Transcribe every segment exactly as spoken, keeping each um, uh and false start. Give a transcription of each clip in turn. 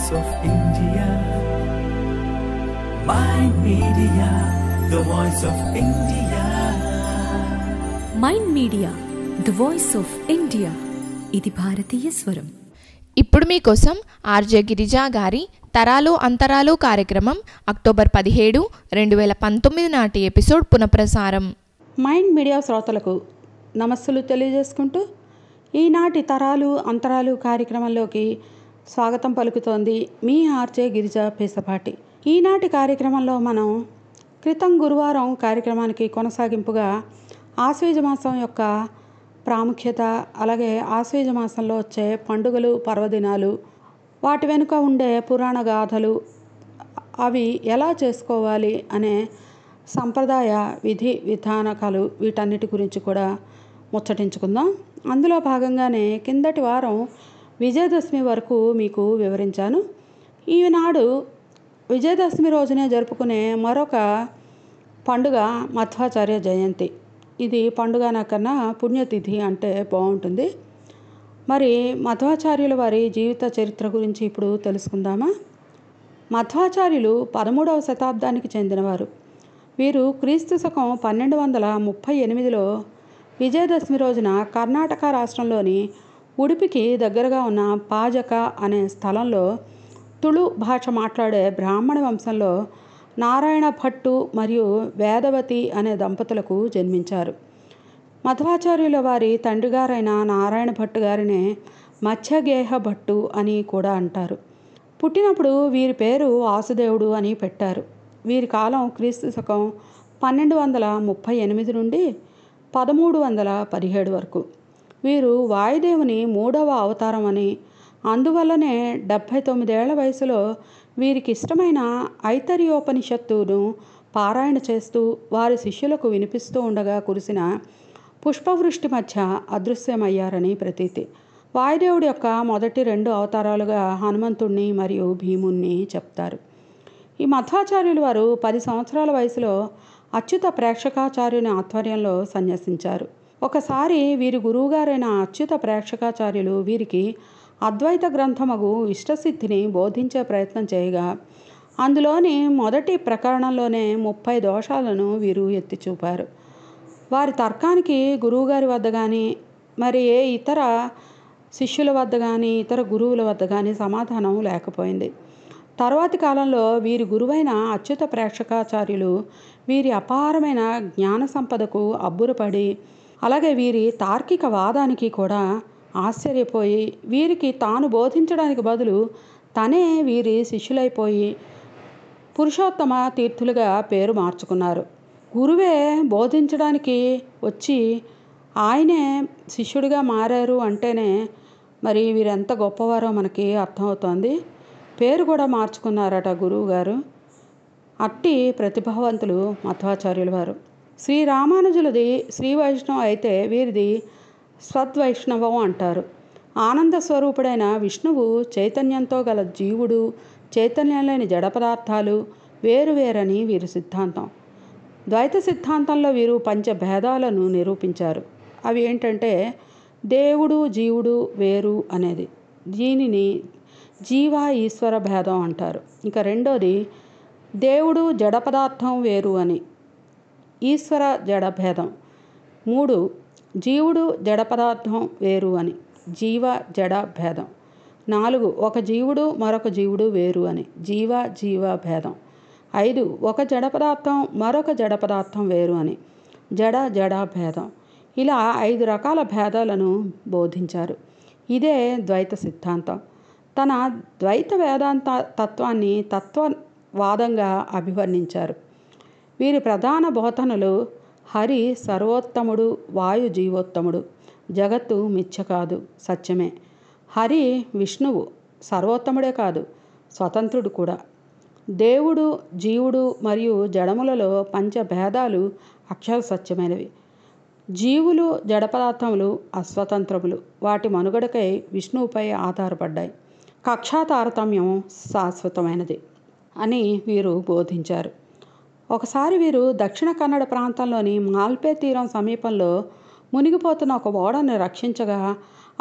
voice of India. Mind Media, the voice of India. Mind Media the voice of India. ఇది భారతీయ స్వరం. ఇప్పుడు మీకోసం ఆర్జే గిరిజా గారి తరాలు అంతరాలు కార్యక్రమం అక్టోబర్ పదిహేడు రెండు వేల పంతొమ్మిది నాటి ఎపిసోడ్ పునఃప్రసారం. మైండ్ మీడియా శ్రోతలకు నమస్సులు తెలియజేసుకుంటూ ఈనాటి తరాలు అంతరాలు కార్యక్రమంలోకి స్వాగతం పలుకుతోంది మీ ఆర్జే గిరిజా పేసపాటి. ఈనాటి కార్యక్రమంలో మనం క్రితం గురువారం కార్యక్రమానికి కొనసాగింపుగా ఆశ్వేజ మాసం యొక్క ప్రాముఖ్యత, అలాగే ఆశ్వేజ మాసంలో వచ్చే పండుగలు, పర్వదినాలు, వాటి వెనుక ఉండే పురాణ గాథలు, అవి ఎలా చేసుకోవాలి అనే సంప్రదాయ విధి విధానకాలు, వీటన్నిటి గురించి కూడా ముచ్చటించుకుందాం. అందులో భాగంగానే కిందటి వారం విజయదశమి వరకు మీకు వివరించాను. ఈనాడు విజయదశమి రోజునే జరుపుకునే మరొక పండుగ మధ్వాచార్య జయంతి. ఇది పండుగ నాకన్నా పుణ్యతిథి అంటే బాగుంటుంది. మరి మధ్వాచార్యుల వారి జీవిత చరిత్ర గురించి ఇప్పుడు తెలుసుకుందామా? మధ్వాచార్యులు పదమూడవ శతాబ్దానికి చెందినవారు. వీరు క్రీస్తు శకం పన్నెండు వందల ముప్పై ఎనిమిదిలో విజయదశమి రోజున కర్ణాటక రాష్ట్రంలోని ఉడిపికి దగ్గరగా ఉన్న పాజక అనే స్థలంలో తుళు భాష మాట్లాడే బ్రాహ్మణ వంశంలో నారాయణ భట్టు మరియు వేదవతి అనే దంపతులకు జన్మించారు. మధ్వాచార్యుల వారి తండ్రి గారైన నారాయణ భట్టు గారినే మత్స్యగేహ భట్టు అని కూడా అంటారు. పుట్టినప్పుడు వీరి పేరు వాసుదేవుడు అని పెట్టారు. వీరి కాలం క్రీస్తు శకం పన్నెండు వందల ముప్పై ఎనిమిది నుండి పదమూడు వందల పదిహేడు వరకు. వీరు వాయుదేవుని మూడవ అవతారం అని, అందువల్లనే డెబ్భై తొమ్మిదేళ్ల వయసులో వీరికి ఇష్టమైన ఐతరియోపనిషత్తును పారాయణ చేస్తూ వారి శిష్యులకు వినిపిస్తూ ఉండగా కురిసిన పుష్పవృష్టి మధ్య అదృశ్యమయ్యారని ప్రతీతి. వాయుదేవుడి యొక్క మొదటి రెండు అవతారాలుగా హనుమంతుణ్ణి మరియు భీముణ్ణి చెప్తారు. ఈ మధ్వాచార్యులు వారు పది సంవత్సరాల వయసులో అచ్యుత ప్రేక్షకాచార్యుని ఆధ్వర్యంలో సన్యసించారు. ఒకసారి వీరి గురువుగారైన అచ్యుత ప్రేక్షకాచార్యులు వీరికి అద్వైత గ్రంథమగు ఇష్టసిద్ధిని బోధించే ప్రయత్నం చేయగా అందులోని మొదటి ప్రకరణంలోనే ముప్పై దోషాలను వీరు ఎత్తి చూపారు. వారి తర్కానికి గురువుగారి వద్ద కానీ మరి ఏ ఇతర శిష్యుల వద్ద కానీ ఇతర గురువుల వద్ద కానీ సమాధానం లేకపోయింది. తర్వాతి కాలంలో వీరి గురువైన అచ్యుత ప్రేక్షకాచార్యులు వీరి అపారమైన జ్ఞాన సంపదకు అబ్బురపడి, అలాగే వీరి తార్కిక వాదానికి కూడా ఆశ్చర్యపోయి వీరికి తాను బోధించడానికి బదులు తనే వీరి శిష్యులైపోయి పురుషోత్తమ తీర్థులుగా పేరు మార్చుకున్నారు. గురువే బోధించడానికి వచ్చి ఆయనే శిష్యుడిగా మారారు అంటేనే మరి వీరెంత గొప్పవారో మనకి అర్థమవుతోంది. పేరు కూడా మార్చుకున్నారట గురువు గారు. అట్టి ప్రతిభావంతులు మధ్వాచార్యుల వారు. శ్రీ రామానుజులది శ్రీ వైష్ణవం అయితే వీరిది స్వద్వైష్ణవం అంటారు. ఆనంద స్వరూపుడైన విష్ణువు చైతన్యంతో గల జీవుడు, చైతన్యం లేని జడ పదార్థాలు వేరువేరని వీరి సిద్ధాంతం. ద్వైత సిద్ధాంతంలో వీరు పంచభేదాలను నిరూపించారు. అవి ఏంటంటే దేవుడు జీవుడు వేరు అనేది, దీనిని జీవ ఈశ్వర భేదం అంటారు. ఇక రెండోది దేవుడు జడ పదార్థం వేరు అని, ఈశ్వర జడ భేదం. మూడు జీవుడు జడ పదార్థం వేరు అని, జీవ జడ భేదం. నాలుగు ఒక జీవుడు మరొక జీవుడు వేరు అని, జీవ జీవ భేదం. ఐదు ఒక జడ పదార్థం మరొక జడ పదార్థం వేరు అని, జడ జడ భేదం. ఇలా ఐదు రకాల భేదాలను బోధించారు. ఇదే ద్వైత సిద్ధాంతం. తన ద్వైత వేదాంత తత్వాన్ని తత్వవాదంగా అభివర్ణించారు. వీరి ప్రధాన బోధనలు హరి సర్వోత్తముడు, వాయు జీవోత్తముడు, జగత్తు మిథ్య కాదు సత్యమే. హరి విష్ణువు సర్వోత్తముడే కాదు స్వతంత్రుడు కూడా. దేవుడు జీవుడు మరియు జడములలో పంచభేదాలు అక్షర సత్యమైనవి. జీవులు జడ పదార్థములు అస్వతంత్రములు, వాటి మనుగడకై విష్ణువుపై ఆధారపడ్డాయి. కక్షా తారతమ్యం శాశ్వతమైనది అని వీరు బోధించారు. ఒకసారి వీరు దక్షిణ కన్నడ ప్రాంతంలోని మాల్పే తీరం సమీపంలో మునిగిపోతున్న ఒక ఓడను రక్షించగా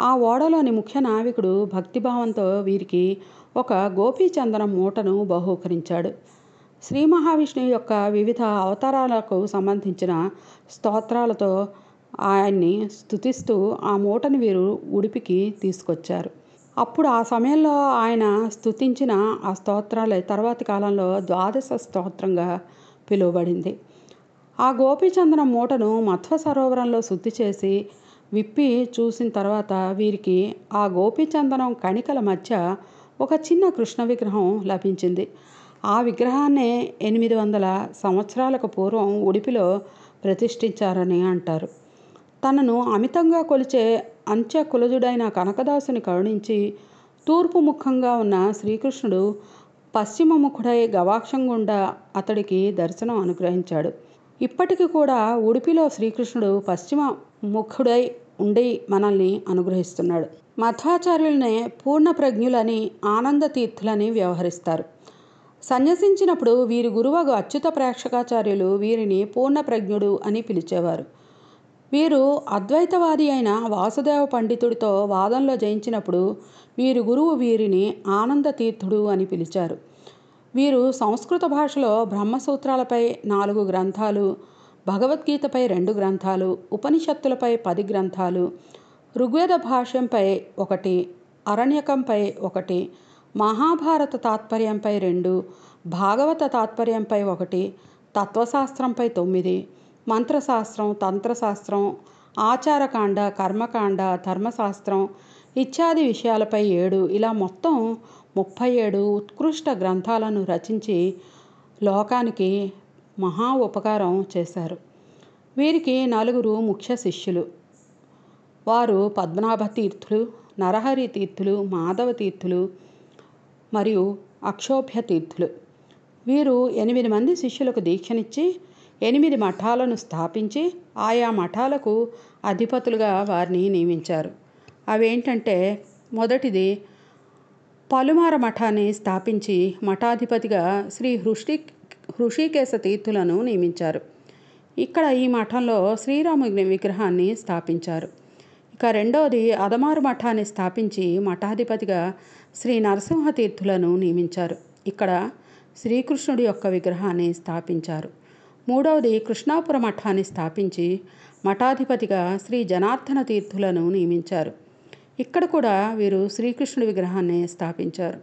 ఆ ఓడలోని ముఖ్య నావికుడు భక్తిభావంతో వీరికి ఒక గోపీచందనం మూటను బహూకరించాడు. శ్రీ మహావిష్ణువు యొక్క వివిధ అవతారాలకు సంబంధించిన స్తోత్రాలతో ఆయన్ని స్తుతిస్తూ ఆ మూటని వీరు ఉడిపికి తీసుకొచ్చారు. అప్పుడు ఆ సమయంలో ఆయన స్తుతించిన ఆ స్తోత్రాలే తర్వాతి కాలంలో ద్వాదశ స్తోత్రంగా పిలువబడింది. ఆ గోపీచందనం మూటను మధ్వ సరోవరంలో శుద్ధి చేసి విప్పి చూసిన తర్వాత వీరికి ఆ గోపీచందనం కణికల మధ్య ఒక చిన్న కృష్ణ విగ్రహం లభించింది. ఆ విగ్రహాన్నే ఎనిమిది వందల సంవత్సరాలకు పూర్వం ఉడిపిలో ప్రతిష్ఠించారని అంటారు. తనను అమితంగా కొలిచే అంత్య కులజుడైన కనకదాసుని కరుణించి తూర్పు ముఖంగా ఉన్న శ్రీకృష్ణుడు పశ్చిమ ముఖుడై గవాక్షం గుండా అతడికి దర్శనం అనుగ్రహించాడు. ఇప్పటికీ కూడా ఉడిపిలో శ్రీకృష్ణుడు పశ్చిమ ముఖుడై ఉండి మనల్ని అనుగ్రహిస్తున్నాడు. మధ్వాచార్యులనే పూర్ణ ప్రజ్ఞులని ఆనంద తీర్థులని వ్యవహరిస్తారు. సన్యసించినప్పుడు వీరి గురువగు అచ్యుత ప్రేక్షకాచార్యులు వీరిని పూర్ణ ప్రజ్ఞుడు అని పిలిచేవారు. వీరు అద్వైతవాది అయిన వాసుదేవ పండితుడితో వాదంలో జయించినప్పుడు వీరి గురువు వీరిని ఆనంద తీర్థుడు అని పిలిచారు. వీరు సంస్కృత భాషలో బ్రహ్మసూత్రాలపై నాలుగు గ్రంథాలు, భగవద్గీతపై రెండు గ్రంథాలు, ఉపనిషత్తులపై పది గ్రంథాలు, ఋగ్వేద భాష్యంపై ఒకటి, అరణ్యకంపై ఒకటి, మహాభారత తాత్పర్యంపై రెండు, భాగవత తాత్పర్యంపై ఒకటి, తత్వశాస్త్రంపై తొమ్మిది, మంత్రశాస్త్రం, తంత్రశాస్త్రం, ఆచారకాండ, కర్మకాండ, ధర్మశాస్త్రం ఇత్యాది విషయాలపై ఏడు, ఇలా మొత్తం ముప్పై ఏడు ఉత్కృష్ట గ్రంథాలను రచించి లోకానికి మహా ఉపకారం చేశారు. వీరికి నలుగురు ముఖ్య శిష్యులు. వారు పద్మనాభ తీర్థులు, నరహరి తీర్థులు, మాధవ తీర్థులు మరియు అక్షోభ్య తీర్థులు. వీరు ఎనిమిది మంది శిష్యులకు దీక్షనిచ్చి ఎనిమిది మఠాలను స్థాపించి ఆయా మఠాలకు అధిపతులుగా వారిని నియమించారు. అవేంటంటే, మొదటిది పలుమార మఠాన్ని స్థాపించి మఠాధిపతిగా శ్రీ హృషి హృషికేశ తీర్థులను నియమించారు. ఇక్కడ ఈ మఠంలో శ్రీరాముని విగ్రహాన్ని స్థాపించారు. ఇక రెండవది అదమారు మఠాన్ని స్థాపించి మఠాధిపతిగా శ్రీ నరసింహ తీర్థులను నియమించారు. ఇక్కడ శ్రీకృష్ణుడి యొక్క విగ్రహాన్ని స్థాపించారు. మూడవది కృష్ణాపుర మఠాన్ని స్థాపించి మఠాధిపతిగా శ్రీ జనార్దన తీర్థులను నియమించారు. ఇక్కడ కూడా వీరు శ్రీకృష్ణుడి విగ్రహాన్ని స్థాపించారు.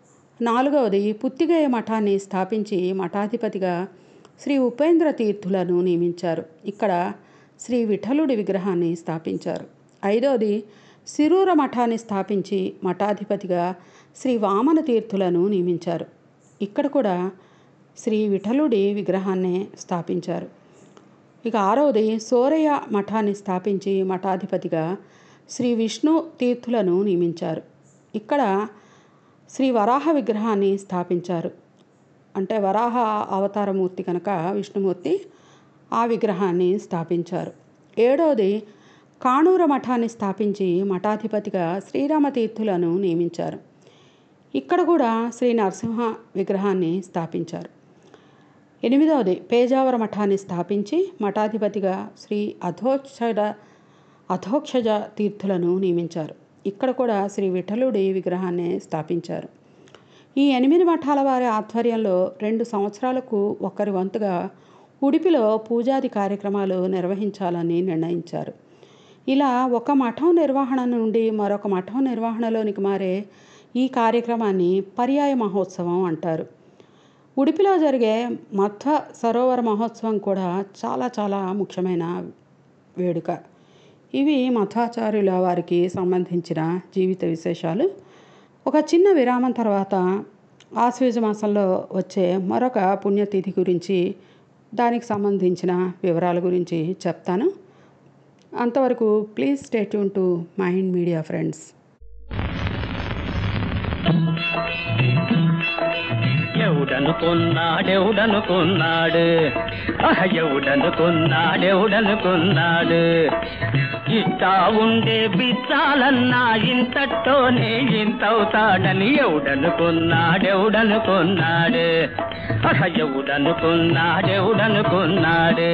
నాలుగవది పుత్తిగయ మఠాన్ని స్థాపించి మఠాధిపతిగా శ్రీ ఉపేంద్ర తీర్థులను నియమించారు. ఇక్కడ శ్రీ విఠలుడి విగ్రహాన్ని స్థాపించారు. ఐదవది సిరూర మఠాన్ని స్థాపించి మఠాధిపతిగా శ్రీ వామన తీర్థులను నియమించారు. ఇక్కడ కూడా శ్రీ విఠలుడి విగ్రహాన్ని స్థాపించారు. ఇక ఆరవది సోరయ్య మఠాన్ని స్థాపించి మఠాధిపతిగా శ్రీ విష్ణు తీర్థులను నియమించారు. ఇక్కడ శ్రీ వరాహ విగ్రహాన్ని స్థాపించారు. అంటే వరాహ అవతారమూర్తి కనుక విష్ణుమూర్తి ఆ విగ్రహాన్ని స్థాపించారు. ఏడవది కాణూర మఠాన్ని స్థాపించి మఠాధిపతిగా శ్రీరామ తీర్థులను నియమించారు. ఇక్కడ కూడా శ్రీ నరసింహ విగ్రహాన్ని స్థాపించారు. ఎనిమిదవది పేజావర మఠాన్ని స్థాపించి మఠాధిపతిగా శ్రీ అధోక్షజ అధోక్షజ తీర్థులను నియమించారు. ఇక్కడ కూడా శ్రీ విఠలుడి విగ్రహాన్ని స్థాపించారు. ఈ ఎనిమిది మఠాల వారి ఆధ్వర్యంలో రెండు సంవత్సరాలకు ఒకరి వంతుగా ఉడిపిలో పూజాది కార్యక్రమాలు నిర్వహించాలని నిర్ణయించారు. ఇలా ఒక మఠం నిర్వహణ నుండి మరొక మఠం నిర్వహణలోనికి మారే ఈ కార్యక్రమాన్ని పర్యాయ మహోత్సవం అంటారు. ఉడిపిలో జరిగే మధ్వ సరోవర మహోత్సవం కూడా చాలా చాలా ముఖ్యమైన వేడుక. ఇవి మధ్వాచార్యుల వారికి సంబంధించిన జీవిత విశేషాలు. ఒక చిన్న విరామం తర్వాత ఆశ్వయుజ మాసంలో వచ్చే మరొక పుణ్యతిథి గురించి, దానికి సంబంధించిన వివరాల గురించి చెప్తాను. అంతవరకు please stay tune to Mind Media friends. ఎవడనుకున్నాడెవడనుకున్నాడు ఎవడనుకున్నాడెవడనుకున్నాడు ఇట్టా ఉండే బిచ్చాలన్నా ఇంతటోనే ఇంతవుతాడని ఎవడనుకున్నాడెవడనుకున్నాడు ఎవడనుకున్నాడెవడనుకున్నాడు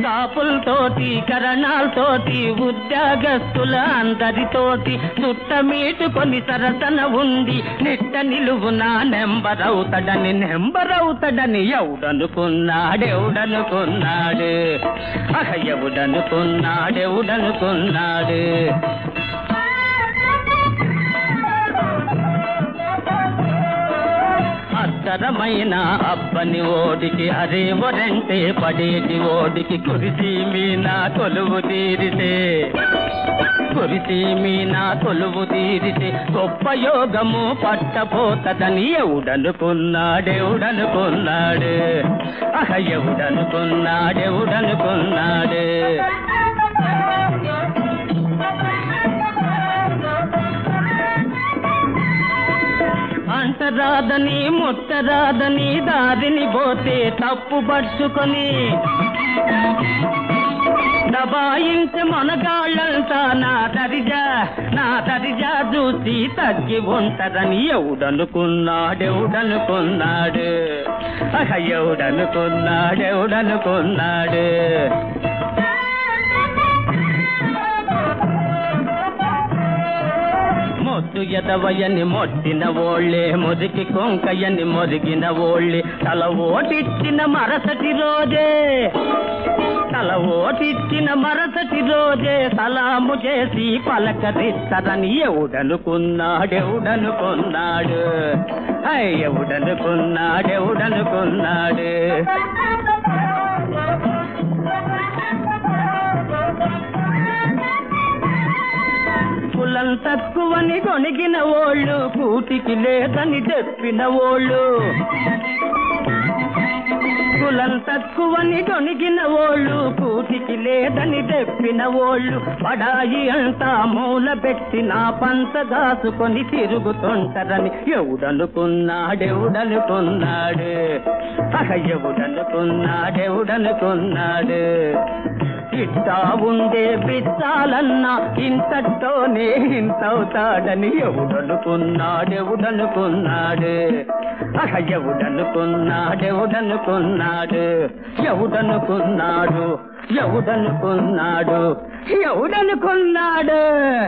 కాపులతోటి కరణాలతోటి ఉద్యోగస్తుల అందరితోటి చుట్టమీటుకొని సరసన ఉంది నిట్ట నిలువున నెంబరవుతాడని నెంబరవుతాడని ఎవడనుకున్నాడెవడనుకున్నాడు అహ ఎవడనుకున్నాడెవడనుకున్నాడు. అత్తరమైన అబ్బని ఓడికి అరే వరంటే పడేటి ఓడికి కురిసి మీనా కొలువు తీరితే కురిసి మీనా కొలువు తీరితే గొప్ప యోగము పట్టపోతదని ఎవడనుకున్నాడెవడనుకున్నాడు అహ ఎవడనుకున్నాడెవడనుకున్నాడు. అంటరాదని ముట్టరాదని దారిని పోతే తప్పు పట్టుకొని దబాయించి మనగాళ్ళంతా నా దరిజా నా దరిజా చూసి తగ్గి ఉంటదని ఎవడనుకున్నాడెవడనుకున్నాడు అహ ఎవడనుకున్నాడెవడనుకున్నాడు. మొద్దు ఎదవయని మొట్టిన ఓళ్ళే మురికి కొంకయని మొరిగిన ఓళ్ళే తల ఓటిచ్చిన మరసటి రోజే తల ఓటిచ్చిన మరసటి రోజే సలాము చేసి పలకరిస్తారని ఎవడనుకున్నాడెవడనుకున్నాడు అయ్ ఎవడనుకున్నాడెవడనుకున్నాడు. కులం తక్కువని కొనిగిన ఓళ్ళు కూటికి లేదని చెప్పిన ఓళ్ళు కులం తక్కువని కొనిగిన ఓళ్ళు కూటికి లేదని చెప్పిన ఓళ్ళు పడాయి అంతా మూల పెట్టి నా పంచ దాసుకొని తిరుగుతుంటారని ఎవడనుకున్నాడెవడనుకున్నాడు అహ ఎవడనుకున్నాడెవడనుకున్నాడు. ఇట్టా ఉండే బిచ్చాలన్నా ఇంతటోనే ఇంతవుతాడని ఎవడనుకున్నాడెవడనుకున్నాడు అహ ఎవడనుకున్నాడెవడనుకున్నాడు ఎవడనుకున్నాడు ఎవడనుకున్నాడు ఎవడనుకున్నాడు.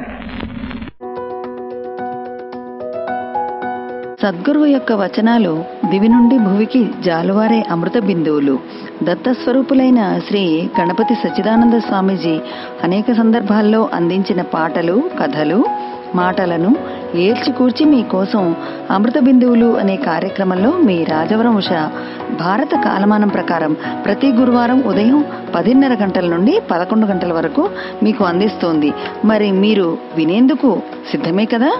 సద్గురువు యొక్క వచనాలు దివి నుండి భువికి జాలువారే అమృత బిందువులు. దత్తస్వరూపులైన శ్రీ గణపతి సచ్చిదానంద స్వామీజీ అనేక సందర్భాల్లో అందించిన పాటలు కథలు మాటలను ఏల్చికూర్చి మీకోసం అమృత బిందువులు అనే కార్యక్రమంలో మీ రాజవరం ఉష భారత కాలమానం ప్రకారం ప్రతి గురువారం ఉదయం పదిన్నర గంటల నుండి పదకొండు గంటల వరకు మీకు అందిస్తోంది. మరి మీరు వినేందుకు సిద్ధమే కదా?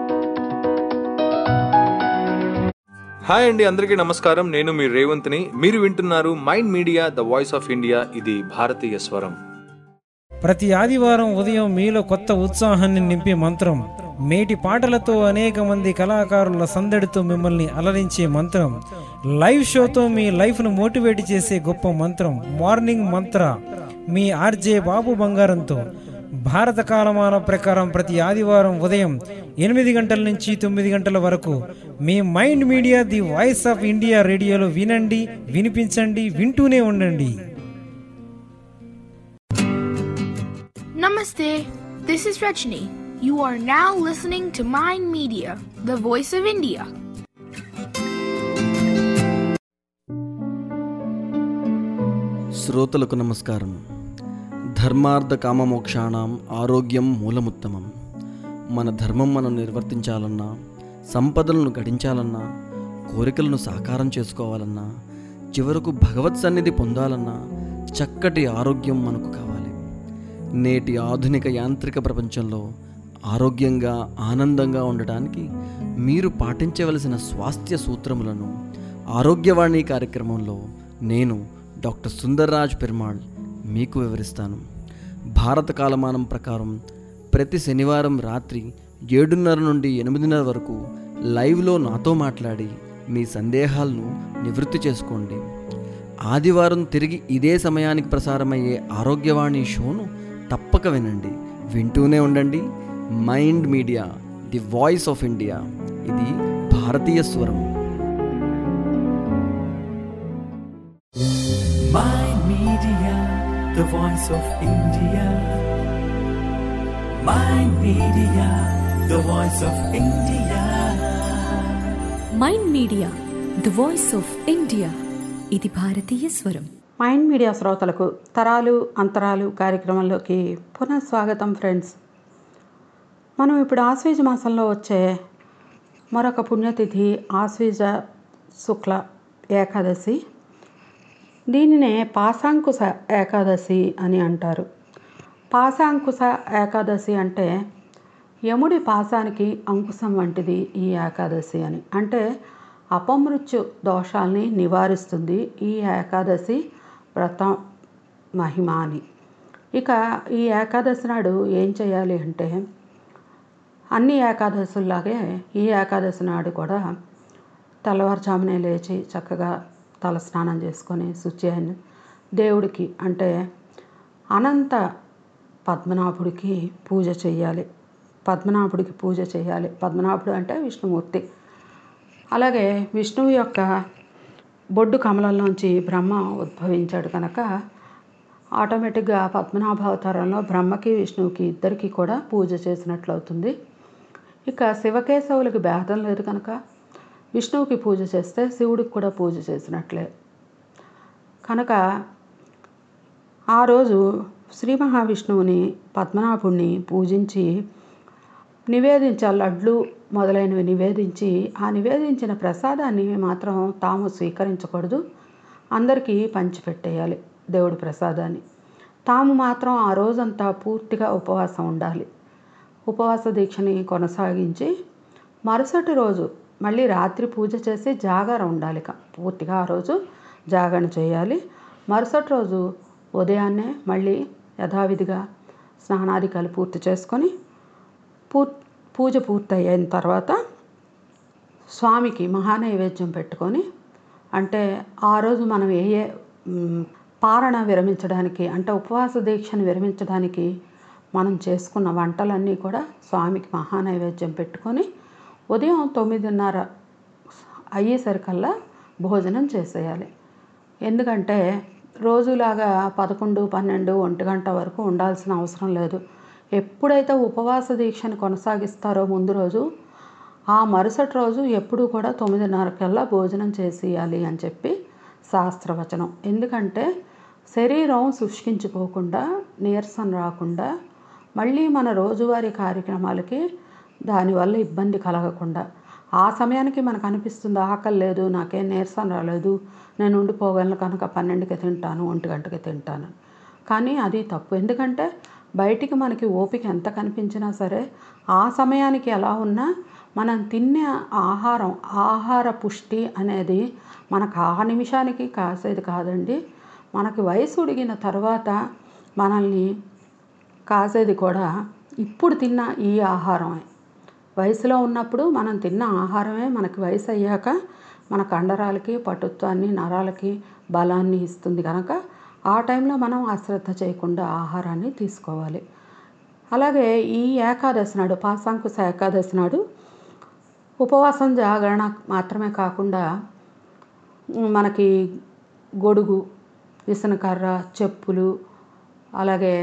హాయ్ అండి, అందరికీ నమస్కారం. నేను మీ రేవంత్ని. మీరు వింటున్నారు Mind Media the voice of India. ఇది భారతీయ స్వరం. ప్రతి ఆదివారం ఉదయం మీలో కొత్త ఉత్సాహాన్ని నింపే మంత్రం, మేటి పాటలతో అనేక మంది కళాకారుల సందడితో మిమ్మల్ని అలరించే మంత్రం, లైవ్ షోతో మీ లైఫ్ను మోటివేట్ చేసే గొప్ప మంత్రం మార్నింగ్ మంత్ర మీ ఆర్జే బాబు బంగారంతో భారత కాలమాన ప్రకారం ప్రతి ఆదివారం ఉదయం ఎనిమిది గంటల నుంచి తొమ్మిది గంటల వరకు మీ Mind Media the voice of India రేడియోలో వినండి, వినిపించండి, వింటూనే ఉండండి. Namaste, this is Rajni. You are now listening to Mind Media, the voice of India. శ్రోతలకు నమస్కారం. ధర్మార్థ కామమోక్షాణం ఆరోగ్యం మూలముత్తమం. మన ధర్మం మనం నిర్వర్తించాలన్నా, సంపదలను గడించాలన్నా, కోరికలను సాకారం చేసుకోవాలన్నా, చివరకు భగవత్ సన్నిధి పొందాలన్నా చక్కటి ఆరోగ్యం మనకు కావాలి. నేటి ఆధునిక యాంత్రిక ప్రపంచంలో ఆరోగ్యంగా ఆనందంగా ఉండటానికి మీరు పాటించవలసిన స్వాస్థ్య సూత్రములను ఆరోగ్యవాణి కార్యక్రమంలో నేను డాక్టర్ సుందర్రాజ్ పెరుమాళ్ మీకు వివరిస్తాను. భారత కాలమానం ప్రకారం ప్రతి శనివారం రాత్రి ఏడున్నర నుండి ఎనిమిదిన్నర వరకు లైవ్లో నాతో మాట్లాడి మీ సందేహాలను నివృత్తి చేసుకోండి. ఆదివారం తిరిగి ఇదే సమయానికి ప్రసారమయ్యే ఆరోగ్యవాణి షోను తప్పక వినండి. వింటూనే ఉండండి. Mind Media the voice of India. ఇది భారతీయ స్వరం. Mind Media, the voice of India. Mind Media, the voice of India. Mind Media the voice of India. ఇది భారతీయ స్వరం. మైండ్ మీడియా శ్రోతలకు తరాలు అంతరాలు కార్యక్రమంలోకి పునః స్వాగతం ఫ్రెండ్స్. మనం ఇప్పుడు ఆశ్వీజ మాసంలో వచ్చే మరొక పుణ్యతిథి ఆశ్వీజ శుక్ల ఏకాదశి. దీనినే పాశాంకుశ ఏకాదశి అని అంటారు. పాశాంకుశ ఏకాదశి అంటే యముడి పాశానికి అంకుశం వంటిది ఈ ఏకాదశి అని. అంటే అపమృత్యు దోషాల్ని నివారిస్తుంది ఈ ఏకాదశి వ్రతం మహిమ అని. ఇక ఈ ఏకాదశి నాడు ఏం చేయాలి అంటే, అన్ని ఏకాదశుల్లాగే ఈ ఏకాదశి నాడు కూడా తెల్లవారుజామునే లేచి చక్కగా తల స్నానం చేసుకొని శుచి అయిన దేవుడికి అంటే అనంత పద్మనాభుడికి పూజ చేయాలి. పద్మనాభుడికి పూజ చేయాలి. పద్మనాభుడు అంటే విష్ణుమూర్తి. అలాగే విష్ణువు యొక్క బొడ్డు కమలంలోంచి బ్రహ్మ ఉద్భవించాడు కనుక ఆటోమేటిక్గా పద్మనాభ అవతారంలో బ్రహ్మకి విష్ణువుకి ఇద్దరికి కూడా పూజ చేసినట్లు అవుతుంది. ఇక శివకేశవులకి భేదం లేదు కనుక విష్ణువుకి పూజ చేస్తే శివుడికి కూడా పూజ చేసినట్లే. కనుక ఆ రోజు శ్రీ మహావిష్ణువుని పద్మనాభుడిని పూజించి నివేదించాలి. లడ్లు మొదలైనవి నివేదించి ఆ నివేదించిన ప్రసాదాన్ని మాత్రం తాము స్వీకరించకూడదు, అందరికీ పంచిపెట్టేయాలి దేవుడి ప్రసాదాన్ని. తాము మాత్రం ఆ రోజంతా పూర్తిగా ఉపవాసం ఉండాలి. ఉపవాస దీక్షని కొనసాగించి మరుసటి రోజు మళ్ళీ రాత్రి పూజ చేసి జాగారం ఉండాలి. పూర్తిగా ఆ రోజు జాగరణ చేయాలి. మరుసటి రోజు ఉదయాన్నే మళ్ళీ యథావిధిగా స్నానాధికాలు పూర్తి చేసుకొని పూర్ పూజ పూర్తయిన తర్వాత స్వామికి మహానైవేద్యం పెట్టుకొని, అంటే ఆ రోజు మనం ఏ ఏ పారణ విరమించడానికి అంటే ఉపవాస దీక్షను విరమించడానికి మనం చేసుకున్న వంటలన్నీ కూడా స్వామికి మహానైవేద్యం పెట్టుకొని ఉదయం తొమ్మిదిన్నర అయ్యేసరికల్లా భోజనం చేసేయాలి. ఎందుకంటే రోజులాగా పదకొండు పన్నెండు ఒంటి గంట వరకు ఉండాల్సిన అవసరం లేదు. ఎప్పుడైతే ఉపవాస దీక్షను కొనసాగిస్తారో ముందు రోజు, ఆ మరుసటి రోజు ఎప్పుడూ కూడా తొమ్మిదిన్నరకల్లా భోజనం చేసేయాలి అని చెప్పి శాస్త్రవచనం. ఎందుకంటే శరీరం శుష్కించుకోకుండా, నీరసం రాకుండా, మళ్ళీ మన రోజువారీ కార్యక్రమాలకి దానివల్ల ఇబ్బంది కలగకుండా, ఆ సమయానికి మనకు అనిపిస్తుంది ఆకలి లేదు, నాకేం నీరసం రాలేదు, నేను ఉండిపోగలను కనుక పన్నెండుకి తింటాను, ఒంటి గంటకి తింటాను. కానీ అది తప్పు. ఎందుకంటే బయటికి మనకి ఓపిక ఎంత కనిపించినా సరే ఆ సమయానికి ఎలా ఉన్నా మనం తినే ఆహారం, ఆహార పుష్టి అనేది మనకు ఆ నిమిషానికి కాసేది కాదండి. మనకి వయసు ఉడిగిన తర్వాత మనల్ని కాసేది కూడా ఇప్పుడు తిన్న ఈ ఆహారమే. వయసులో ఉన్నప్పుడు మనం తిన్న ఆహారమే మనకి వయసు అయ్యాక మన కండరాలకి పటుత్వాన్ని, నరాలకి బలాన్ని ఇస్తుంది కనుక ఆ టైంలో మనం అశ్రద్ధ చేయకుండా ఆహారాన్ని తీసుకోవాలి. అలాగే ఈ ఏకాదశి నాడు, పాశాంకుశ ఏకాదశి నాడు ఉపవాసం జాగరణ మాత్రమే కాకుండా మనకి గొడుగు, విసనకర్ర, చెప్పులు, అలాగే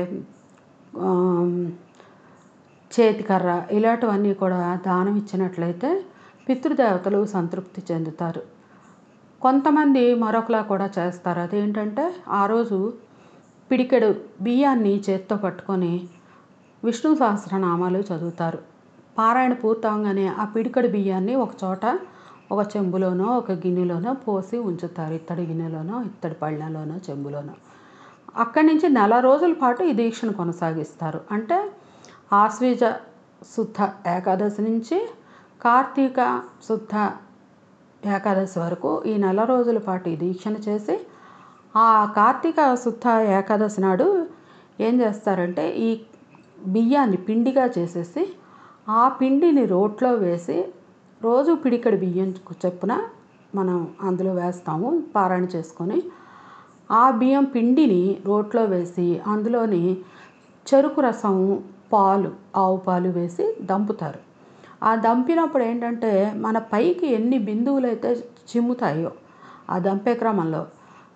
చేతికర్ర ఇలాంటివన్నీ కూడా దానం ఇచ్చినట్లయితే పితృదేవతలు సంతృప్తి చెందుతారు. కొంతమంది మరొకలా కూడా చేస్తారు. అదేంటంటే ఆ రోజు పిడికెడు బియ్యాన్ని చేత్తో పట్టుకొని విష్ణు సహస్రనామాలు చదువుతారు. పారాయణ పూర్తవగానే ఆ పిడికెడు బియ్యాన్ని ఒక చోట ఒక చెంబులోనో ఒక గిన్నెలోనో పోసి ఉంచుతారు. ఇత్తడి గిన్నెలోనో, ఇత్తడి పళ్ళెంలోనో, చెంబులోనో. అక్కడి నుంచి నెల రోజుల పాటు ఈ దీక్షను కొనసాగిస్తారు. అంటే ఆశ్వీజ శుద్ధ ఏకాదశి నుంచి కార్తీక శుద్ధ ఏకాదశి వరకు ఈ నెల రోజుల పాటు ఈ దీక్షను చేసి ఆ కార్తీక శుద్ధ ఏకాదశి నాడు ఏం చేస్తారంటే ఈ బియ్యాన్ని పిండిగా చేసేసి ఆ పిండిని రోట్లో వేసి రోజు పిడికెడు బియ్యం చొప్పున మనం అందులో వేస్తాము పారాయణ చేసుకొని. ఆ బియ్యం పిండిని రోట్లో వేసి అందులోని చెరుకు రసం, పాలు, ఆవు పాలు వేసి దంపుతారు. ఆ దంపినప్పుడు ఏంటంటే మన పైకి ఎన్ని బిందువులు అయితే చిమ్ముతాయో ఆ దంపే క్రమంలో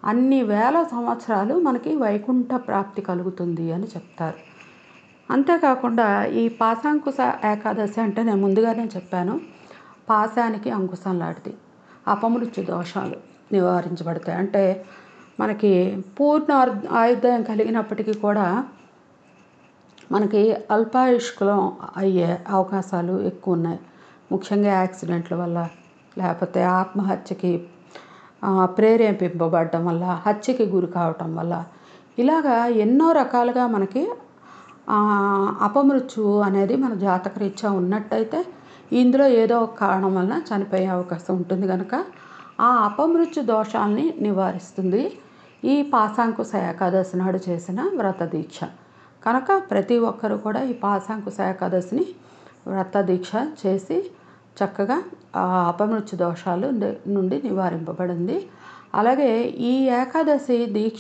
అన్ని వేల సంవత్సరాలు మనకి వైకుంఠ ప్రాప్తి కలుగుతుంది అని చెప్తారు. అంతేకాకుండా ఈ పాశాంకుశ ఏకాదశి అంటే నేను ముందుగానే చెప్పాను, పాశానికి అంకుశం లాంటిది. అపమృత్యు దోషాలు నివారించబడతాయి. అంటే మనకి పూర్ణ ఆయుర్దాయం కలిగినప్పటికీ కూడా మనకి అల్పాయుష్కులం అయ్యే అవకాశాలు ఎక్కువ ఉన్నాయి. ముఖ్యంగా యాక్సిడెంట్ల వల్ల, లేకపోతే ఆత్మహత్యకి ప్రేరేపింపబడడం వల్ల, హత్యకి గురి కావటం వల్ల, ఇలాగా ఎన్నో రకాలుగా మనకి అపమృత్యు అనేది మన జాతకరీత్యా ఉన్నట్టయితే ఇందులో ఏదో ఒక కారణం వలన చనిపోయే అవకాశం ఉంటుంది. కనుక ఆ అపమృత్యు దోషాలని నివారిస్తుంది ఈ పాశాంకుశ ఏకాదశి నాడు చేసిన వ్రత దీక్ష. కనుక ప్రతి ఒక్కరు కూడా ఈ పాశాంకుశ ఏకాదశిని వ్రత దీక్ష చేసి చక్కగా ఆ అపమృత్యు దోషాలు నుండి నివారింపబడింది. అలాగే ఈ ఏకాదశి దీక్ష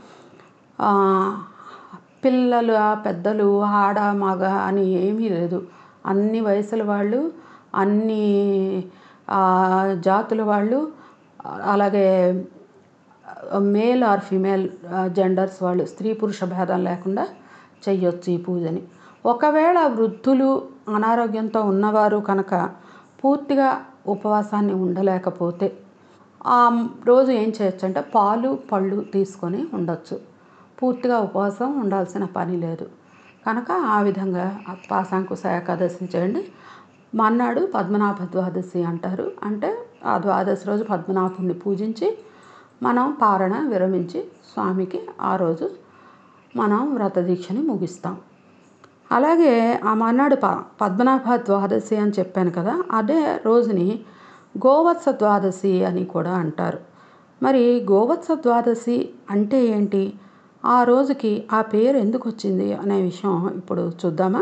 పిల్లలు, పెద్దలు, ఆడ మగ అని ఏమీ లేదు. అన్ని వయసుల వాళ్ళు, అన్ని జాతుల వాళ్ళు, అలాగే మేల్ ఆర్ ఫిమేల్ జెండర్స్ వాళ్ళు, స్త్రీ పురుష భేదం లేకుండా చెయ్యొచ్చు ఈ పూజని. ఒకవేళ వృద్ధులు, అనారోగ్యంతో ఉన్నవారు కనుక పూర్తిగా ఉపవాసాన్ని ఉండలేకపోతే ఆ రోజు ఏం చేయొచ్చు అంటే పాలు పళ్ళు తీసుకొని ఉండొచ్చు. పూర్తిగా ఉపవాసం ఉండాల్సిన పని లేదు. కనుక ఆ విధంగా పాశాంకుశ ఏకాదశి చేయండి. మన్నాడు పద్మనాభ ద్వాదశి అంటారు. అంటే ఆ ద్వాదశి రోజు పద్మనాభుని పూజించి మనం పారణ విరమించి స్వామికి ఆ రోజు మనం వ్రత దీక్షని ముగిస్తాం. అలాగే ఆ మన్నాడు ప పద్మనాభ ద్వాదశి అని చెప్పాను కదా, అదే రోజుని గోవత్స ద్వాదశి అని కూడా అంటారు. మరి గోవత్స ద్వాదశి అంటే ఏంటి, ఆ రోజుకి ఆ పేరు ఎందుకు వచ్చింది అనే విషయం ఇప్పుడు చూద్దామా.